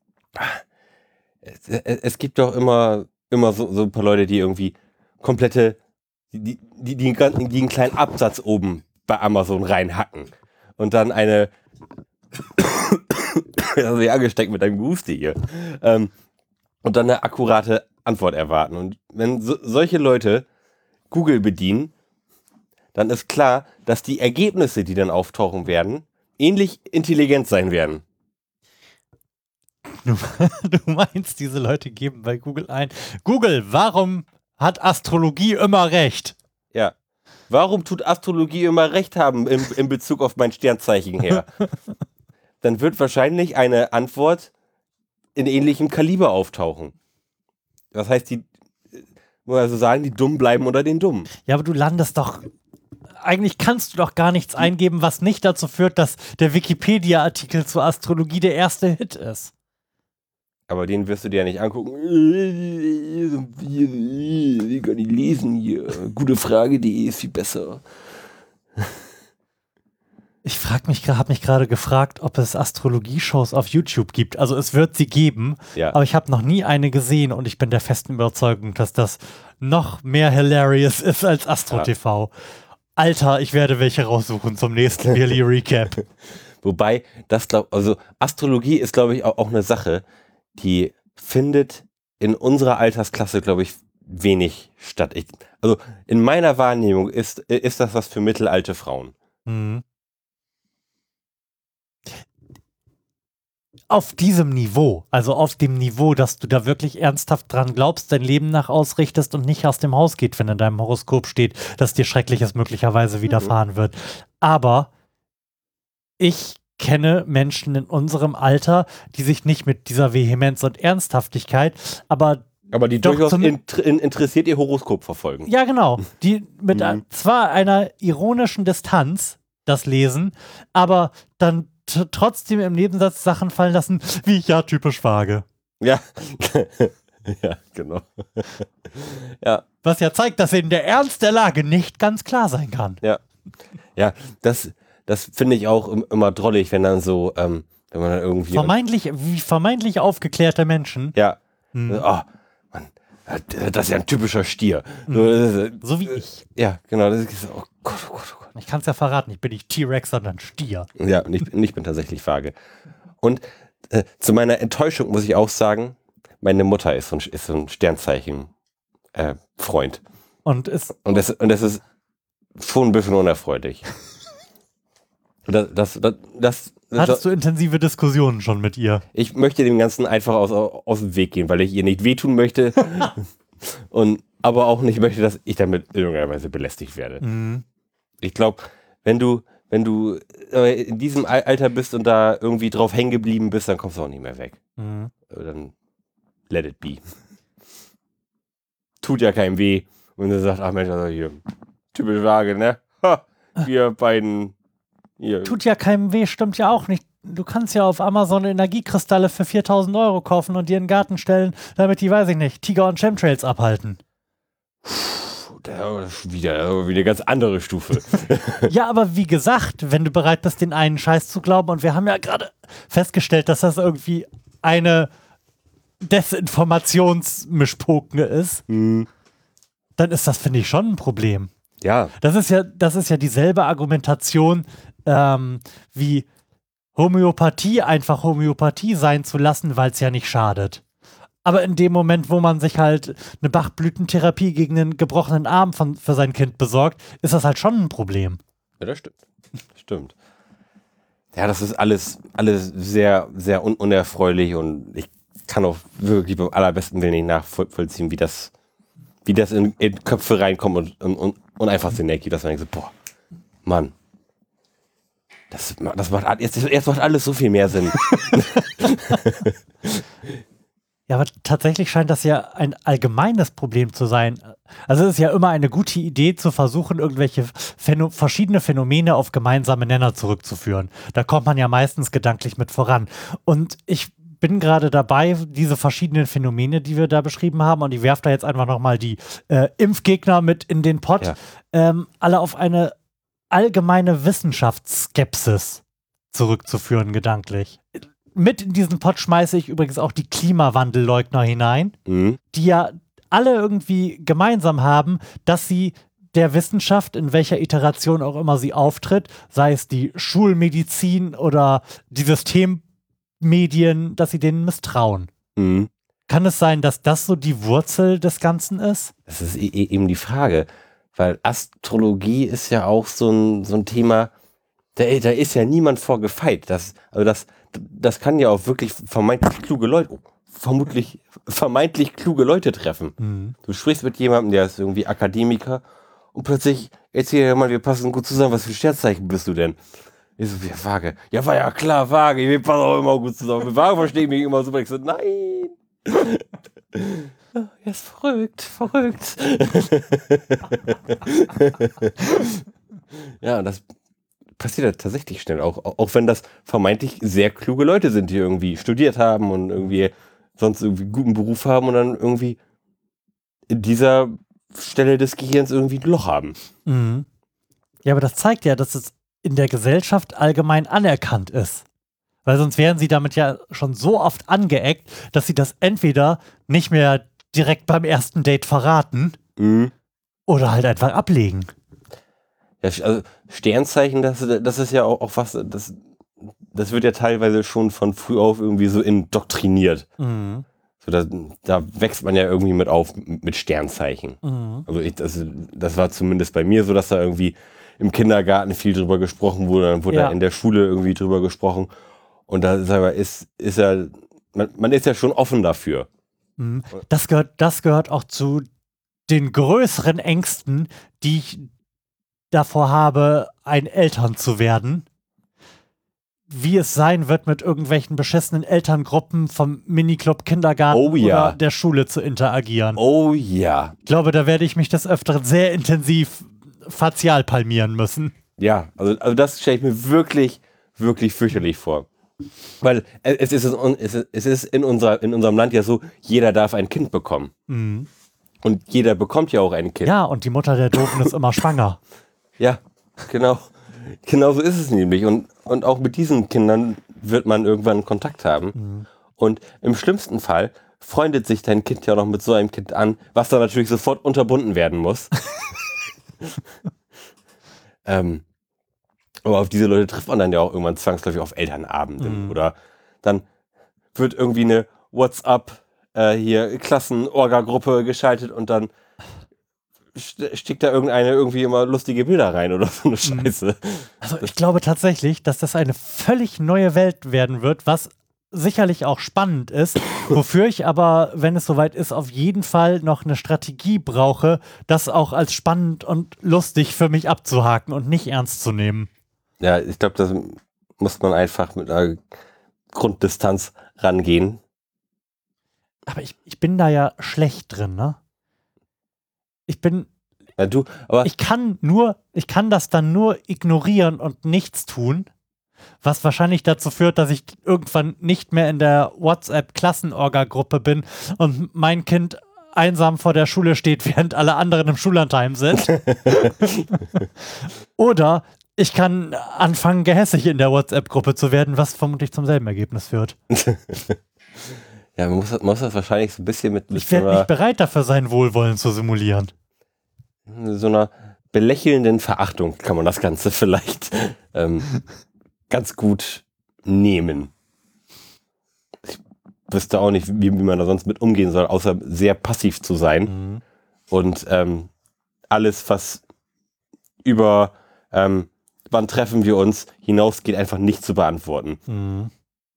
Es gibt doch immer so ein paar Leute, die irgendwie komplette, die einen kleinen Absatz oben bei Amazon reinhacken und dann eine also ja angesteckt mit deinem Huste hier und dann eine akkurate Antwort erwarten. Und wenn solche Leute Google bedienen, dann ist klar, dass die Ergebnisse, die dann auftauchen werden, ähnlich intelligent sein werden. Du meinst, diese Leute geben bei Google ein, Google, warum hat Astrologie immer recht? Ja. Warum tut Astrologie immer recht haben in Bezug auf mein Sternzeichen her? Dann wird wahrscheinlich eine Antwort in ähnlichem Kaliber auftauchen. Das heißt, die Dummen bleiben unter den Dummen. Ja, aber du landest doch, eigentlich kannst du doch gar nichts eingeben, was nicht dazu führt, dass der Wikipedia-Artikel zur Astrologie der erste Hit ist. Aber den wirst du dir ja nicht angucken. Wie kann ich lesen hier? Gutefrage.de ist viel besser. Ich habe mich gerade gefragt, ob es Astrologie-Shows auf YouTube gibt. Also es wird sie geben, aber ich habe noch nie eine gesehen und ich bin der festen Überzeugung, dass das noch mehr hilarious ist als AstroTV. Ja. Alter, ich werde welche raussuchen zum nächsten Yearly Recap. Wobei, Astrologie ist, glaube ich, auch eine Sache, die findet in unserer Altersklasse, glaube ich, wenig statt. Also in meiner Wahrnehmung ist das was für mittelalte Frauen. Mhm. Auf diesem Niveau, also auf dem Niveau, dass du da wirklich ernsthaft dran glaubst, dein Leben nach ausrichtest und nicht aus dem Haus geht, wenn in deinem Horoskop steht, dass dir Schreckliches möglicherweise widerfahren wird. Aber ich kenne Menschen in unserem Alter, die sich nicht mit dieser Vehemenz und Ernsthaftigkeit, aber die durchaus interessiert ihr Horoskop verfolgen. Ja, genau. Die mit zwar einer ironischen Distanz das lesen, aber dann trotzdem im Nebensatz Sachen fallen lassen, wie ja typisch vage. Ja. Ja, genau. Ja. Was ja zeigt, dass eben der Ernst der Lage nicht ganz klar sein kann. Ja. Ja, das finde ich auch immer drollig, wenn dann so, wenn man dann irgendwie. Vermeintlich aufgeklärte Menschen. Ja. Oh, Mann, das ist ja ein typischer Stier. So wie ich. Ja, genau. Das ist, oh Gott, oh Gott, oh Gott. Ich kann es ja verraten, ich bin nicht T-Rex, sondern Stier. Ja, ich bin tatsächlich vage. Und zu meiner Enttäuschung muss ich auch sagen, meine Mutter ist so ein Sternzeichen-Freund. Und das ist schon ein bisschen unerfreulich. Hattest du intensive Diskussionen schon mit ihr? Ich möchte dem Ganzen einfach aus dem Weg gehen, weil ich ihr nicht wehtun möchte. Aber auch nicht möchte, dass ich damit in irgendeiner Weise belästigt werde. Mhm. Ich glaube, wenn du in diesem Alter bist und da irgendwie drauf hängen geblieben bist, dann kommst du auch nicht mehr weg. Mhm. Dann let it be. Tut ja keinem weh. Und er sagt, ach Mensch, also hier, typisch vage, ne? Ha, wir beiden. Hier. Tut ja keinem weh, stimmt ja auch nicht. Du kannst ja auf Amazon Energiekristalle für 4.000 € kaufen und dir in den Garten stellen, damit die, weiß ich nicht, Tiger und Chemtrails abhalten. Wieder eine ganz andere Stufe. Ja, aber wie gesagt, wenn du bereit bist, den einen Scheiß zu glauben, und wir haben ja gerade festgestellt, dass das irgendwie eine Desinformationsmischpoke ist, dann ist das, finde ich, schon ein Problem. Ja. Das ist ja dieselbe Argumentation, wie Homöopathie einfach Homöopathie sein zu lassen, weil es ja nicht schadet. Aber in dem Moment, wo man sich halt eine Bachblütentherapie gegen einen gebrochenen Arm für sein Kind besorgt, ist das halt schon ein Problem. Ja, das stimmt. Das stimmt. Ja, das ist alles sehr, sehr unerfreulich und ich kann auch wirklich beim allerbesten Willen nicht nachvollziehen, wie das in Köpfe reinkommt und einfach Sinn ergibt, dass man denkt so, boah, Mann, das macht jetzt macht alles so viel mehr Sinn. Ja, aber tatsächlich scheint das ja ein allgemeines Problem zu sein. Also es ist ja immer eine gute Idee, zu versuchen, irgendwelche verschiedene Phänomene auf gemeinsame Nenner zurückzuführen. Da kommt man ja meistens gedanklich mit voran. Und ich bin gerade dabei, diese verschiedenen Phänomene, die wir da beschrieben haben, und ich werfe da jetzt einfach nochmal die Impfgegner mit in den Pott, alle auf eine allgemeine Wissenschaftsskepsis zurückzuführen, gedanklich. Mit in diesen Pott schmeiße ich übrigens auch die Klimawandelleugner hinein, die ja alle irgendwie gemeinsam haben, dass sie der Wissenschaft, in welcher Iteration auch immer sie auftritt, sei es die Schulmedizin oder die Systemmedien, dass sie denen misstrauen. Mhm. Kann es sein, dass das so die Wurzel des Ganzen ist? Das ist eben die Frage, weil Astrologie ist ja auch so ein Thema, da ist ja niemand vor gefeit. Das kann ja auch wirklich vermeintlich kluge Leute treffen. Mhm. Du sprichst mit jemandem, der ist irgendwie Akademiker und plötzlich erzählt er mal, wir passen gut zusammen. Was für Sternzeichen bist du denn? Ich so, ja, vage. Ja, war ja klar, vage. Wir passen auch immer gut zusammen. Mit vage verstehe ich mich immer super. Ich so, nein. Er ist verrückt. Ja, das passiert ja tatsächlich schnell, auch wenn das vermeintlich sehr kluge Leute sind, die irgendwie studiert haben und irgendwie sonst irgendwie einen guten Beruf haben und dann irgendwie in dieser Stelle des Gehirns irgendwie ein Loch haben. Mhm. Ja, aber das zeigt ja, dass es in der Gesellschaft allgemein anerkannt ist. Weil sonst wären sie damit ja schon so oft angeeckt, dass sie das entweder nicht mehr direkt beim ersten Date verraten oder halt einfach ablegen. Ja, also Sternzeichen, das ist ja auch was, das wird ja teilweise schon von früh auf irgendwie so indoktriniert. Mhm. So, da wächst man ja irgendwie mit auf, mit Sternzeichen. Mhm. Also das war zumindest bei mir so, dass da irgendwie im Kindergarten viel drüber gesprochen wurde, dann wurde da in der Schule irgendwie drüber gesprochen. Und da ist ja, man ist ja schon offen dafür. Mhm. Das gehört auch zu den größeren Ängsten, die ich davor habe, ein Eltern zu werden. Wie es sein wird, mit irgendwelchen beschissenen Elterngruppen vom Miniclub Kindergarten oder der Schule zu interagieren. Oh ja. Ich glaube, da werde ich mich des Öfteren sehr intensiv facial palmieren müssen. Ja, also das stelle ich mir wirklich, wirklich fürchterlich vor. Weil es ist in unserem Land ja so, jeder darf ein Kind bekommen. Mhm. Und jeder bekommt ja auch ein Kind. Ja, und die Mutter der Doofen ist immer schwanger. Ja, genau. Genau so ist es nämlich. Und auch mit diesen Kindern wird man irgendwann Kontakt haben. Mhm. Und im schlimmsten Fall freundet sich dein Kind ja noch mit so einem Kind an, was dann natürlich sofort unterbunden werden muss. Aber auf diese Leute trifft man dann ja auch irgendwann zwangsläufig auf Elternabenden. Oder dann wird irgendwie eine WhatsApp hier Klassen-Orga-Gruppe geschaltet und dann steckt da irgendwie immer lustige Bilder rein oder so eine Scheiße. Also ich glaube tatsächlich, dass das eine völlig neue Welt werden wird, was sicherlich auch spannend ist, wofür ich aber, wenn es soweit ist, auf jeden Fall noch eine Strategie brauche, das auch als spannend und lustig für mich abzuhaken und nicht ernst zu nehmen. Ja, ich glaube, das muss man einfach mit einer Grunddistanz rangehen. Aber ich bin da ja schlecht drin, ne? Ich kann das dann nur ignorieren und nichts tun, was wahrscheinlich dazu führt, dass ich irgendwann nicht mehr in der WhatsApp-Klassenorga-Gruppe bin und mein Kind einsam vor der Schule steht, während alle anderen im Schullandheim sind. Oder ich kann anfangen, gehässig in der WhatsApp-Gruppe zu werden, was vermutlich zum selben Ergebnis führt. Ja, man muss das wahrscheinlich so ein bisschen mit ich werde nicht bereit dafür sein, Wohlwollen zu simulieren. So einer belächelnden Verachtung kann man das Ganze vielleicht ganz gut nehmen. Ich wüsste auch nicht, wie man da sonst mit umgehen soll, außer sehr passiv zu sein. Und alles, was über wann treffen wir uns hinausgeht, einfach nicht zu beantworten.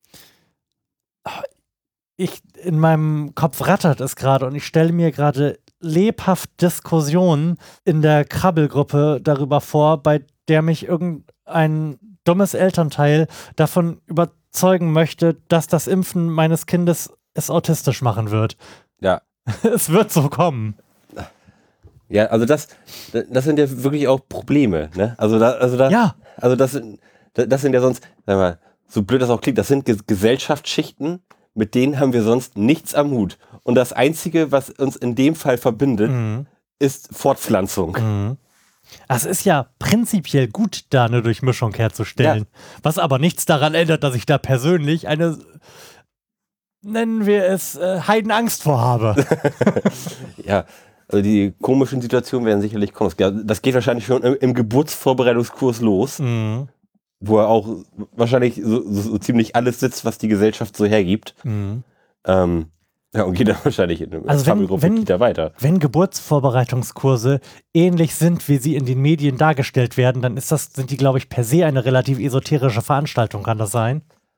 In meinem Kopf rattert es gerade und ich stelle mir gerade lebhaft Diskussionen in der Krabbelgruppe darüber vor, bei der mich irgendein dummes Elternteil davon überzeugen möchte, dass das Impfen meines Kindes es autistisch machen wird. Ja. Es wird so kommen. Ja, also das sind ja wirklich auch Probleme, ne? Also das sind ja sonst, sag mal, so blöd das auch klingt, das sind Gesellschaftsschichten, mit denen haben wir sonst nichts am Hut. Und das Einzige, was uns in dem Fall verbindet, ist Fortpflanzung. Es ist ja prinzipiell gut, da eine Durchmischung herzustellen. Ja. Was aber nichts daran ändert, dass ich da persönlich eine, nennen wir es, Heidenangst vor habe. Ja, also die komischen Situationen werden sicherlich kommen. Das geht wahrscheinlich schon im Geburtsvorbereitungskurs los. Wo er auch wahrscheinlich so ziemlich alles sitzt, was die Gesellschaft so hergibt. Ja, und geht dann wahrscheinlich in eine Familiengruppe Kita weiter. Wenn Geburtsvorbereitungskurse ähnlich sind, wie sie in den Medien dargestellt werden, dann sind die, glaube ich, per se eine relativ esoterische Veranstaltung, kann das sein?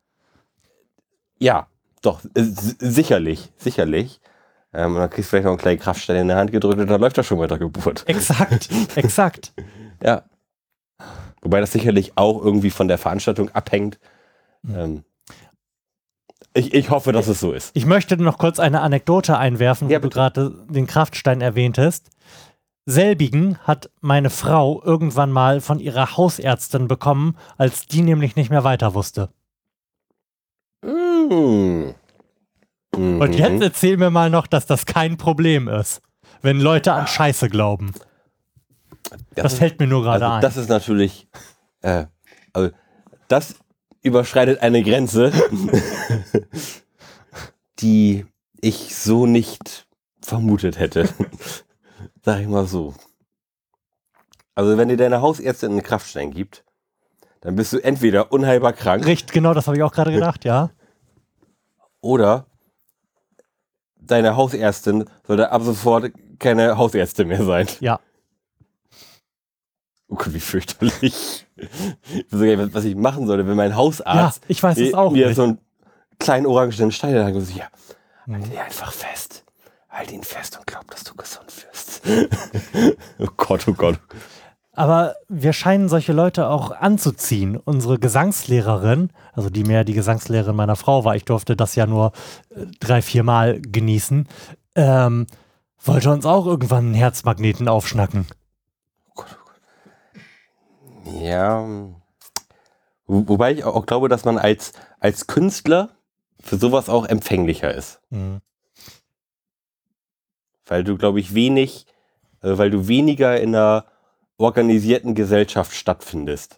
Ja, doch, sicherlich. Und dann kriegst du vielleicht noch einen kleinen Kraftstein in der Hand gedrückt und dann läuft das schon mit der Geburt. Exakt. Ja. Wobei das sicherlich auch irgendwie von der Veranstaltung abhängt. Ich hoffe, dass es so ist. Ich möchte noch kurz eine Anekdote einwerfen, wo du gerade den Kraftstein erwähntest. Selbigen hat meine Frau irgendwann mal von ihrer Hausärztin bekommen, als die nämlich nicht mehr weiter wusste. Und jetzt erzähl mir mal noch, dass das kein Problem ist, wenn Leute an Scheiße glauben. Das fällt mir nur gerade ein. Das ist natürlich, also das überschreitet eine Grenze, die ich so nicht vermutet hätte. Sag ich mal so. Also wenn dir deine Hausärztin einen Kraftstein gibt, dann bist du entweder unheilbar krank. Richtig, genau, das habe ich auch gerade gedacht, ja. Oder deine Hausärztin sollte ab sofort keine Hausärztin mehr sein. Ja. Oh Gott, wie fürchterlich. Ich weiß gar nicht, was ich machen sollte, wenn mein Hausarzt ich weiß es auch mir nicht. so einen kleinen orangenen Stein hat und so, ja, halt ihn einfach fest. Halt ihn fest und glaub, dass du gesund wirst. Oh Gott, oh Gott. Aber wir scheinen solche Leute auch anzuziehen. Unsere Gesangslehrerin, also die mehr die Gesangslehrerin meiner Frau war, ich durfte das ja nur 3-4 Mal genießen, wollte uns auch irgendwann einen Herzmagneten aufschnacken. Ja, wobei ich auch glaube, dass man als als Künstler für sowas auch empfänglicher ist. Mhm. Weil du, glaube ich, weil du weniger in einer organisierten Gesellschaft stattfindest.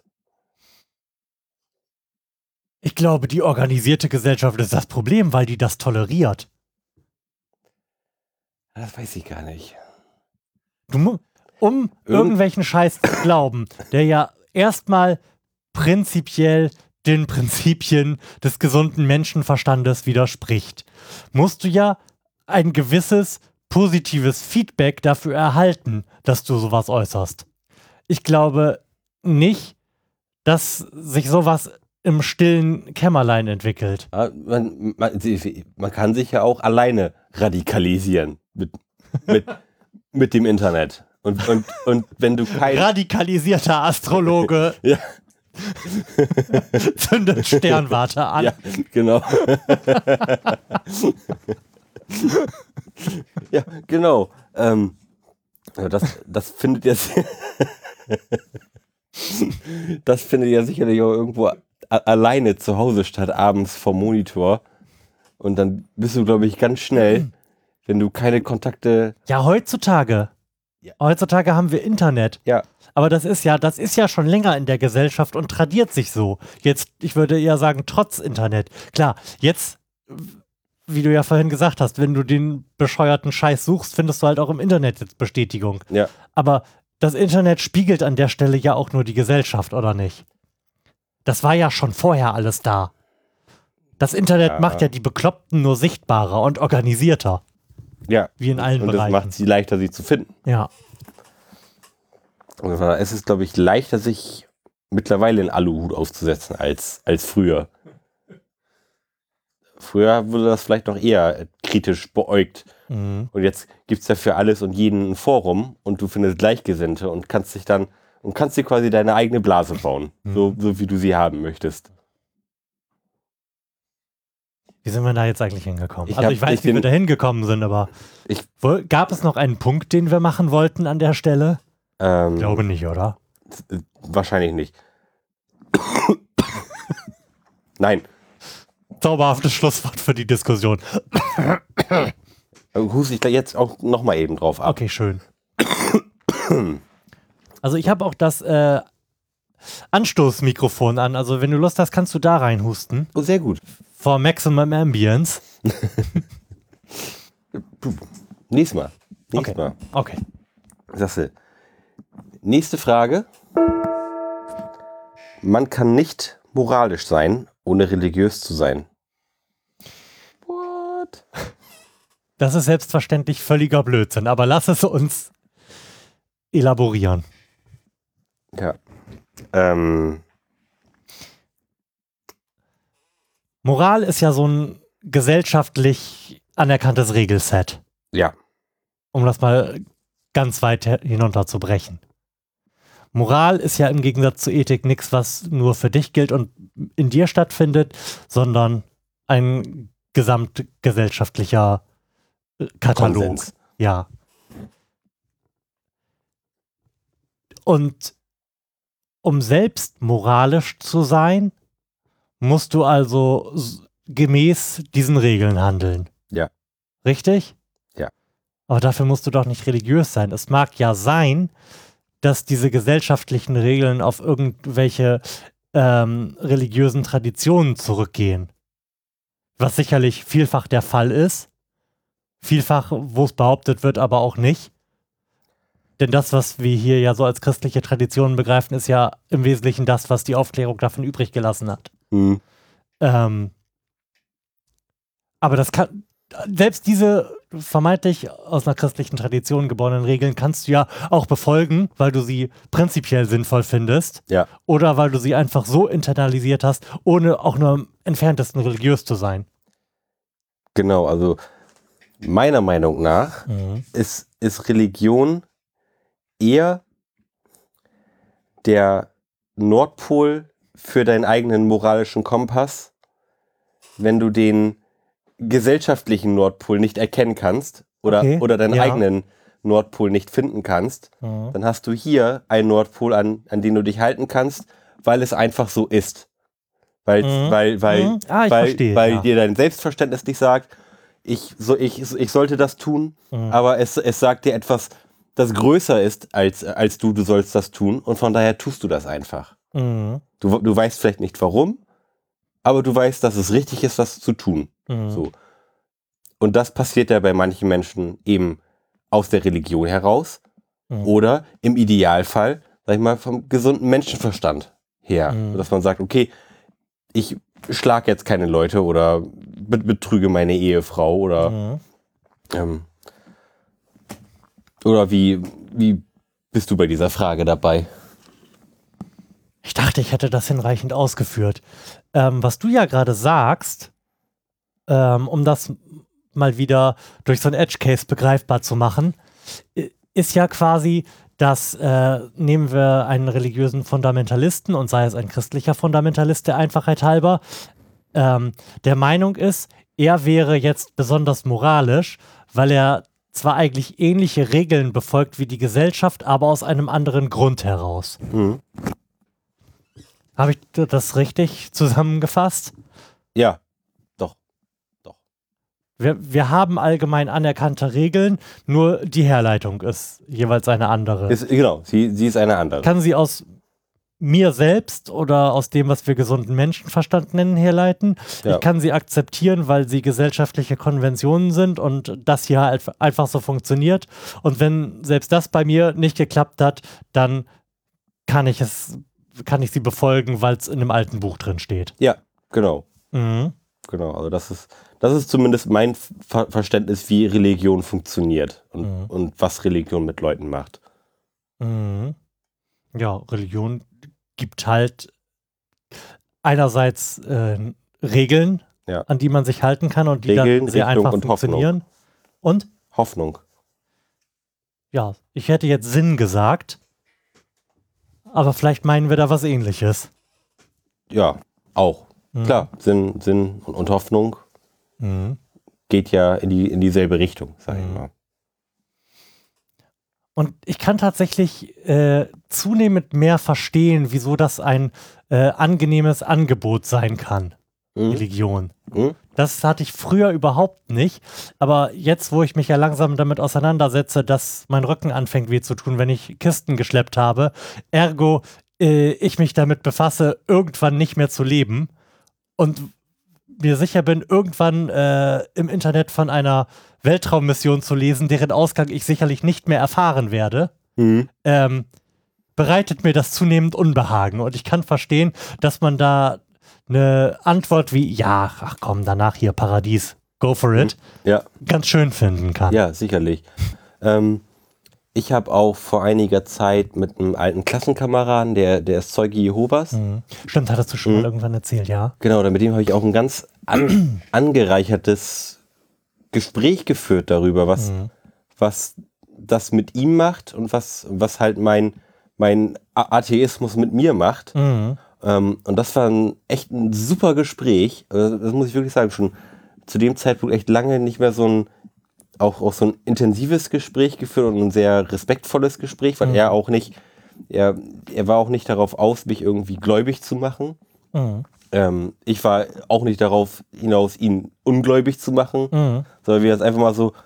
Ich glaube, die organisierte Gesellschaft ist das Problem, weil die das toleriert. Das weiß ich gar nicht. Um irgendwelchen Scheiß zu glauben, der ja erstmal prinzipiell den Prinzipien des gesunden Menschenverstandes widerspricht, musst du ja ein gewisses positives Feedback dafür erhalten, dass du sowas äußerst. Ich glaube nicht, dass sich sowas im stillen Kämmerlein entwickelt. Man kann sich ja auch alleine radikalisieren mit dem Internet. Und wenn du kein... Radikalisierter Astrologe Ja. zündet Sternwarte an. Ja, genau. Ja, genau. Das findet ja das findet ja sicherlich auch irgendwo alleine zu Hause statt, abends vorm Monitor. Und dann bist du, glaube ich, ganz schnell, wenn du keine Kontakte... Ja, heutzutage. Ja. Heutzutage haben wir Internet. Ja. Aber das ist ja schon länger in der Gesellschaft und tradiert sich so. Jetzt, ich würde eher sagen, trotz Internet. Klar, jetzt, wie du ja vorhin gesagt hast, wenn du den bescheuerten Scheiß suchst, findest du halt auch im Internet jetzt Bestätigung. Ja. Aber das Internet spiegelt an der Stelle ja auch nur die Gesellschaft, oder nicht? Das war ja schon vorher alles da. Das Internet macht ja die Bekloppten nur sichtbarer und organisierter. Ja. Wie in allen und Bereichen. das macht sie leichter, sie zu finden. Ja. Und es ist, glaube ich, leichter, sich mittlerweile in Aluhut aufzusetzen als früher. Früher wurde das vielleicht noch eher kritisch beäugt. Mhm. Und jetzt gibt es ja für alles und jeden ein Forum und du findest Gleichgesinnte und kannst dir quasi deine eigene Blase bauen. So wie du sie haben möchtest. Wie sind wir da jetzt eigentlich hingekommen? Ich weiß, wie wir da hingekommen sind, aber gab es noch einen Punkt, den wir machen wollten an der Stelle? Ich glaube nicht, oder? Wahrscheinlich nicht. Nein. Zauberhaftes Schlusswort für die Diskussion. Hust ich da jetzt auch nochmal eben drauf ab. Okay, schön. Also ich habe auch das Anstoßmikrofon an. Also wenn du Lust hast, kannst du da reinhusten. Oh, sehr gut. For maximum ambience. Nächstes Mal. Okay. Sagst du. Nächste Frage. Man kann nicht moralisch sein, ohne religiös zu sein. What? Das ist selbstverständlich völliger Blödsinn, aber lass es uns elaborieren. Ja. Moral ist ja so ein gesellschaftlich anerkanntes Regelset. Ja. Um das mal ganz weit hinunterzubrechen. Moral ist ja im Gegensatz zu Ethik nichts, was nur für dich gilt und in dir stattfindet, sondern ein gesamtgesellschaftlicher Katalog. Konsens. Ja. Und um selbst moralisch zu sein, musst du also gemäß diesen Regeln handeln. Ja. Richtig? Ja. Aber dafür musst du doch nicht religiös sein. Es mag ja sein, dass diese gesellschaftlichen Regeln auf irgendwelche religiösen Traditionen zurückgehen. Was sicherlich vielfach der Fall ist. Vielfach, wo es behauptet wird, aber auch nicht. Denn das, was wir hier ja so als christliche Traditionen begreifen, ist ja im Wesentlichen das, was die Aufklärung davon übrig gelassen hat. Mhm. Aber das kann, selbst diese vermeintlich aus einer christlichen Tradition geborenen Regeln kannst du ja auch befolgen, weil du sie prinzipiell sinnvoll findest. Ja. Oder weil du sie einfach so internalisiert hast, ohne auch nur am entferntesten religiös zu sein. Genau, also meiner Meinung nach ist Religion eher der Nordpol für deinen eigenen moralischen Kompass, wenn du den gesellschaftlichen Nordpol nicht erkennen kannst oder deinen eigenen Nordpol nicht finden kannst, dann hast du hier einen Nordpol, an den du dich halten kannst, weil es einfach so ist. Weil verstehe, dir dein Selbstverständnis nicht sagt, ich sollte das tun, aber es sagt dir etwas, das größer ist als du sollst das tun und von daher tust du das einfach. Du weißt vielleicht nicht warum, aber du weißt, dass es richtig ist, das zu tun. So. Und das passiert ja bei manchen Menschen eben aus der Religion heraus oder im Idealfall, sag ich mal, vom gesunden Menschenverstand her. Dass man sagt, okay, ich schlage jetzt keine Leute oder betrüge meine Ehefrau oder wie bist du bei dieser Frage dabei? Ich dachte, ich hätte das hinreichend ausgeführt. Was du ja gerade sagst, um das mal wieder durch so ein Edge-Case begreifbar zu machen, ist ja quasi, dass nehmen wir einen religiösen Fundamentalisten und sei es ein christlicher Fundamentalist der Einfachheit halber, der Meinung ist, er wäre jetzt besonders moralisch, weil er zwar eigentlich ähnliche Regeln befolgt wie die Gesellschaft, aber aus einem anderen Grund heraus. Habe ich das richtig zusammengefasst? Ja, doch. Wir haben allgemein anerkannte Regeln, nur die Herleitung ist jeweils eine andere. Genau, sie ist eine andere. Kann sie aus mir selbst oder aus dem, was wir gesunden Menschenverstand nennen, herleiten. Ja. Ich kann sie akzeptieren, weil sie gesellschaftliche Konventionen sind und das hier halt einfach so funktioniert. Und wenn selbst das bei mir nicht geklappt hat, dann kann ich sie befolgen, weil es in einem alten Buch drin steht. Ja, genau. Genau, also das ist zumindest mein Verständnis, wie Religion funktioniert und was Religion mit Leuten macht. Ja, Religion gibt halt einerseits Regeln, an die man sich halten kann und die Regeln, dann sehr einfach und funktionieren. Hoffnung. Und? Hoffnung. Ja, ich hätte jetzt Sinn gesagt, aber vielleicht meinen wir da was Ähnliches. Ja, auch. Klar, Sinn und Hoffnung geht ja in dieselbe Richtung, sag ich mal. Und ich kann tatsächlich zunehmend mehr verstehen, wieso das ein angenehmes Angebot sein kann, Religion. Das hatte ich früher überhaupt nicht, aber jetzt, wo ich mich ja langsam damit auseinandersetze, dass mein Rücken anfängt weh zu tun, wenn ich Kisten geschleppt habe, ergo ich mich damit befasse, irgendwann nicht mehr zu leben und mir sicher bin, irgendwann im Internet von einer Weltraummission zu lesen, deren Ausgang ich sicherlich nicht mehr erfahren werde, bereitet mir das zunehmend Unbehagen. Und ich kann verstehen, dass man da eine Antwort wie, ja, ach komm, danach hier Paradies, go for it, ganz schön finden kann. Ja, sicherlich. Ich habe auch vor einiger Zeit mit einem alten Klassenkameraden, der ist Zeuge Jehovas. Stimmt, hattest du schon mal irgendwann erzählt, ja. Genau, mit dem habe ich auch ein ganz angereichertes Gespräch geführt darüber, was das mit ihm macht und was halt mein Atheismus mit mir macht. Und das war echt ein super Gespräch. Das muss ich wirklich sagen, schon zu dem Zeitpunkt echt lange nicht mehr so ein intensives Gespräch geführt und ein sehr respektvolles Gespräch, weil er war auch nicht darauf aus, mich irgendwie gläubig zu machen. Ich war auch nicht darauf hinaus, ihn ungläubig zu machen, sondern wir haben einfach mal so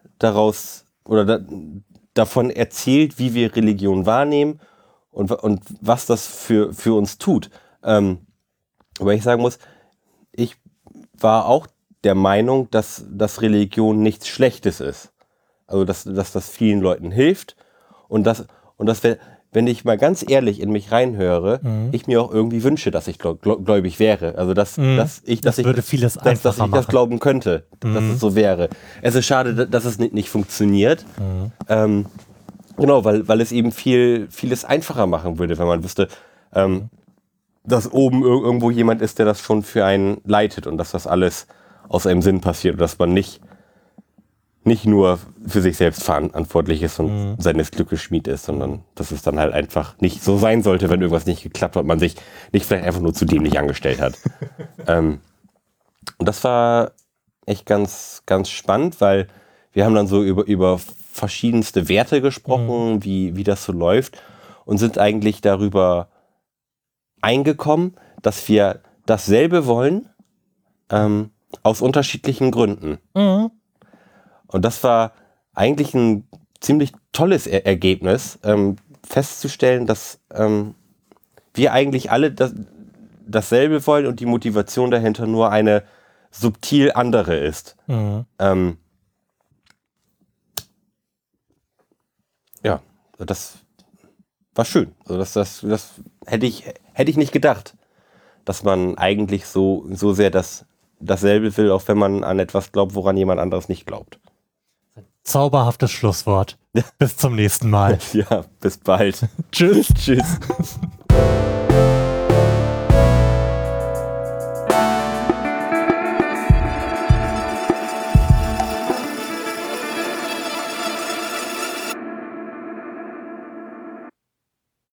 davon erzählt, wie wir Religion wahrnehmen und was das für uns tut. Weil ich sagen muss, ich war auch der Meinung, dass Religion nichts Schlechtes ist. Also dass das vielen Leuten hilft und dass wenn ich mal ganz ehrlich in mich reinhöre, ich mir auch irgendwie wünsche, dass ich gläubig wäre. Also dass ich das glauben könnte, dass es so wäre. Es ist schade, dass es nicht funktioniert. Genau, weil es eben vieles einfacher machen würde, wenn man wüsste, dass oben irgendwo jemand ist, der das schon für einen leitet und dass das alles aus einem Sinn passiert und dass man nicht nur für sich selbst verantwortlich ist und seines Glückes Schmied ist, sondern dass es dann halt einfach nicht so sein sollte, wenn irgendwas nicht geklappt hat, man sich nicht vielleicht einfach nur zu dämlich angestellt hat. Und das war echt ganz, ganz spannend, weil wir haben dann so über verschiedenste Werte gesprochen, wie das so läuft und sind eigentlich darüber eingekommen, dass wir dasselbe wollen, aus unterschiedlichen Gründen. Mhm. Und das war eigentlich ein ziemlich tolles Ergebnis, festzustellen, dass wir eigentlich alle dasselbe wollen und die Motivation dahinter nur eine subtil andere ist. Mhm. Ja, das war schön. Also das hätte ich nicht gedacht, dass man eigentlich so sehr dasselbe will, auch wenn man an etwas glaubt, woran jemand anderes nicht glaubt. Zauberhaftes Schlusswort. Bis zum nächsten Mal. Ja, bis bald. Tschüss. Tschüss.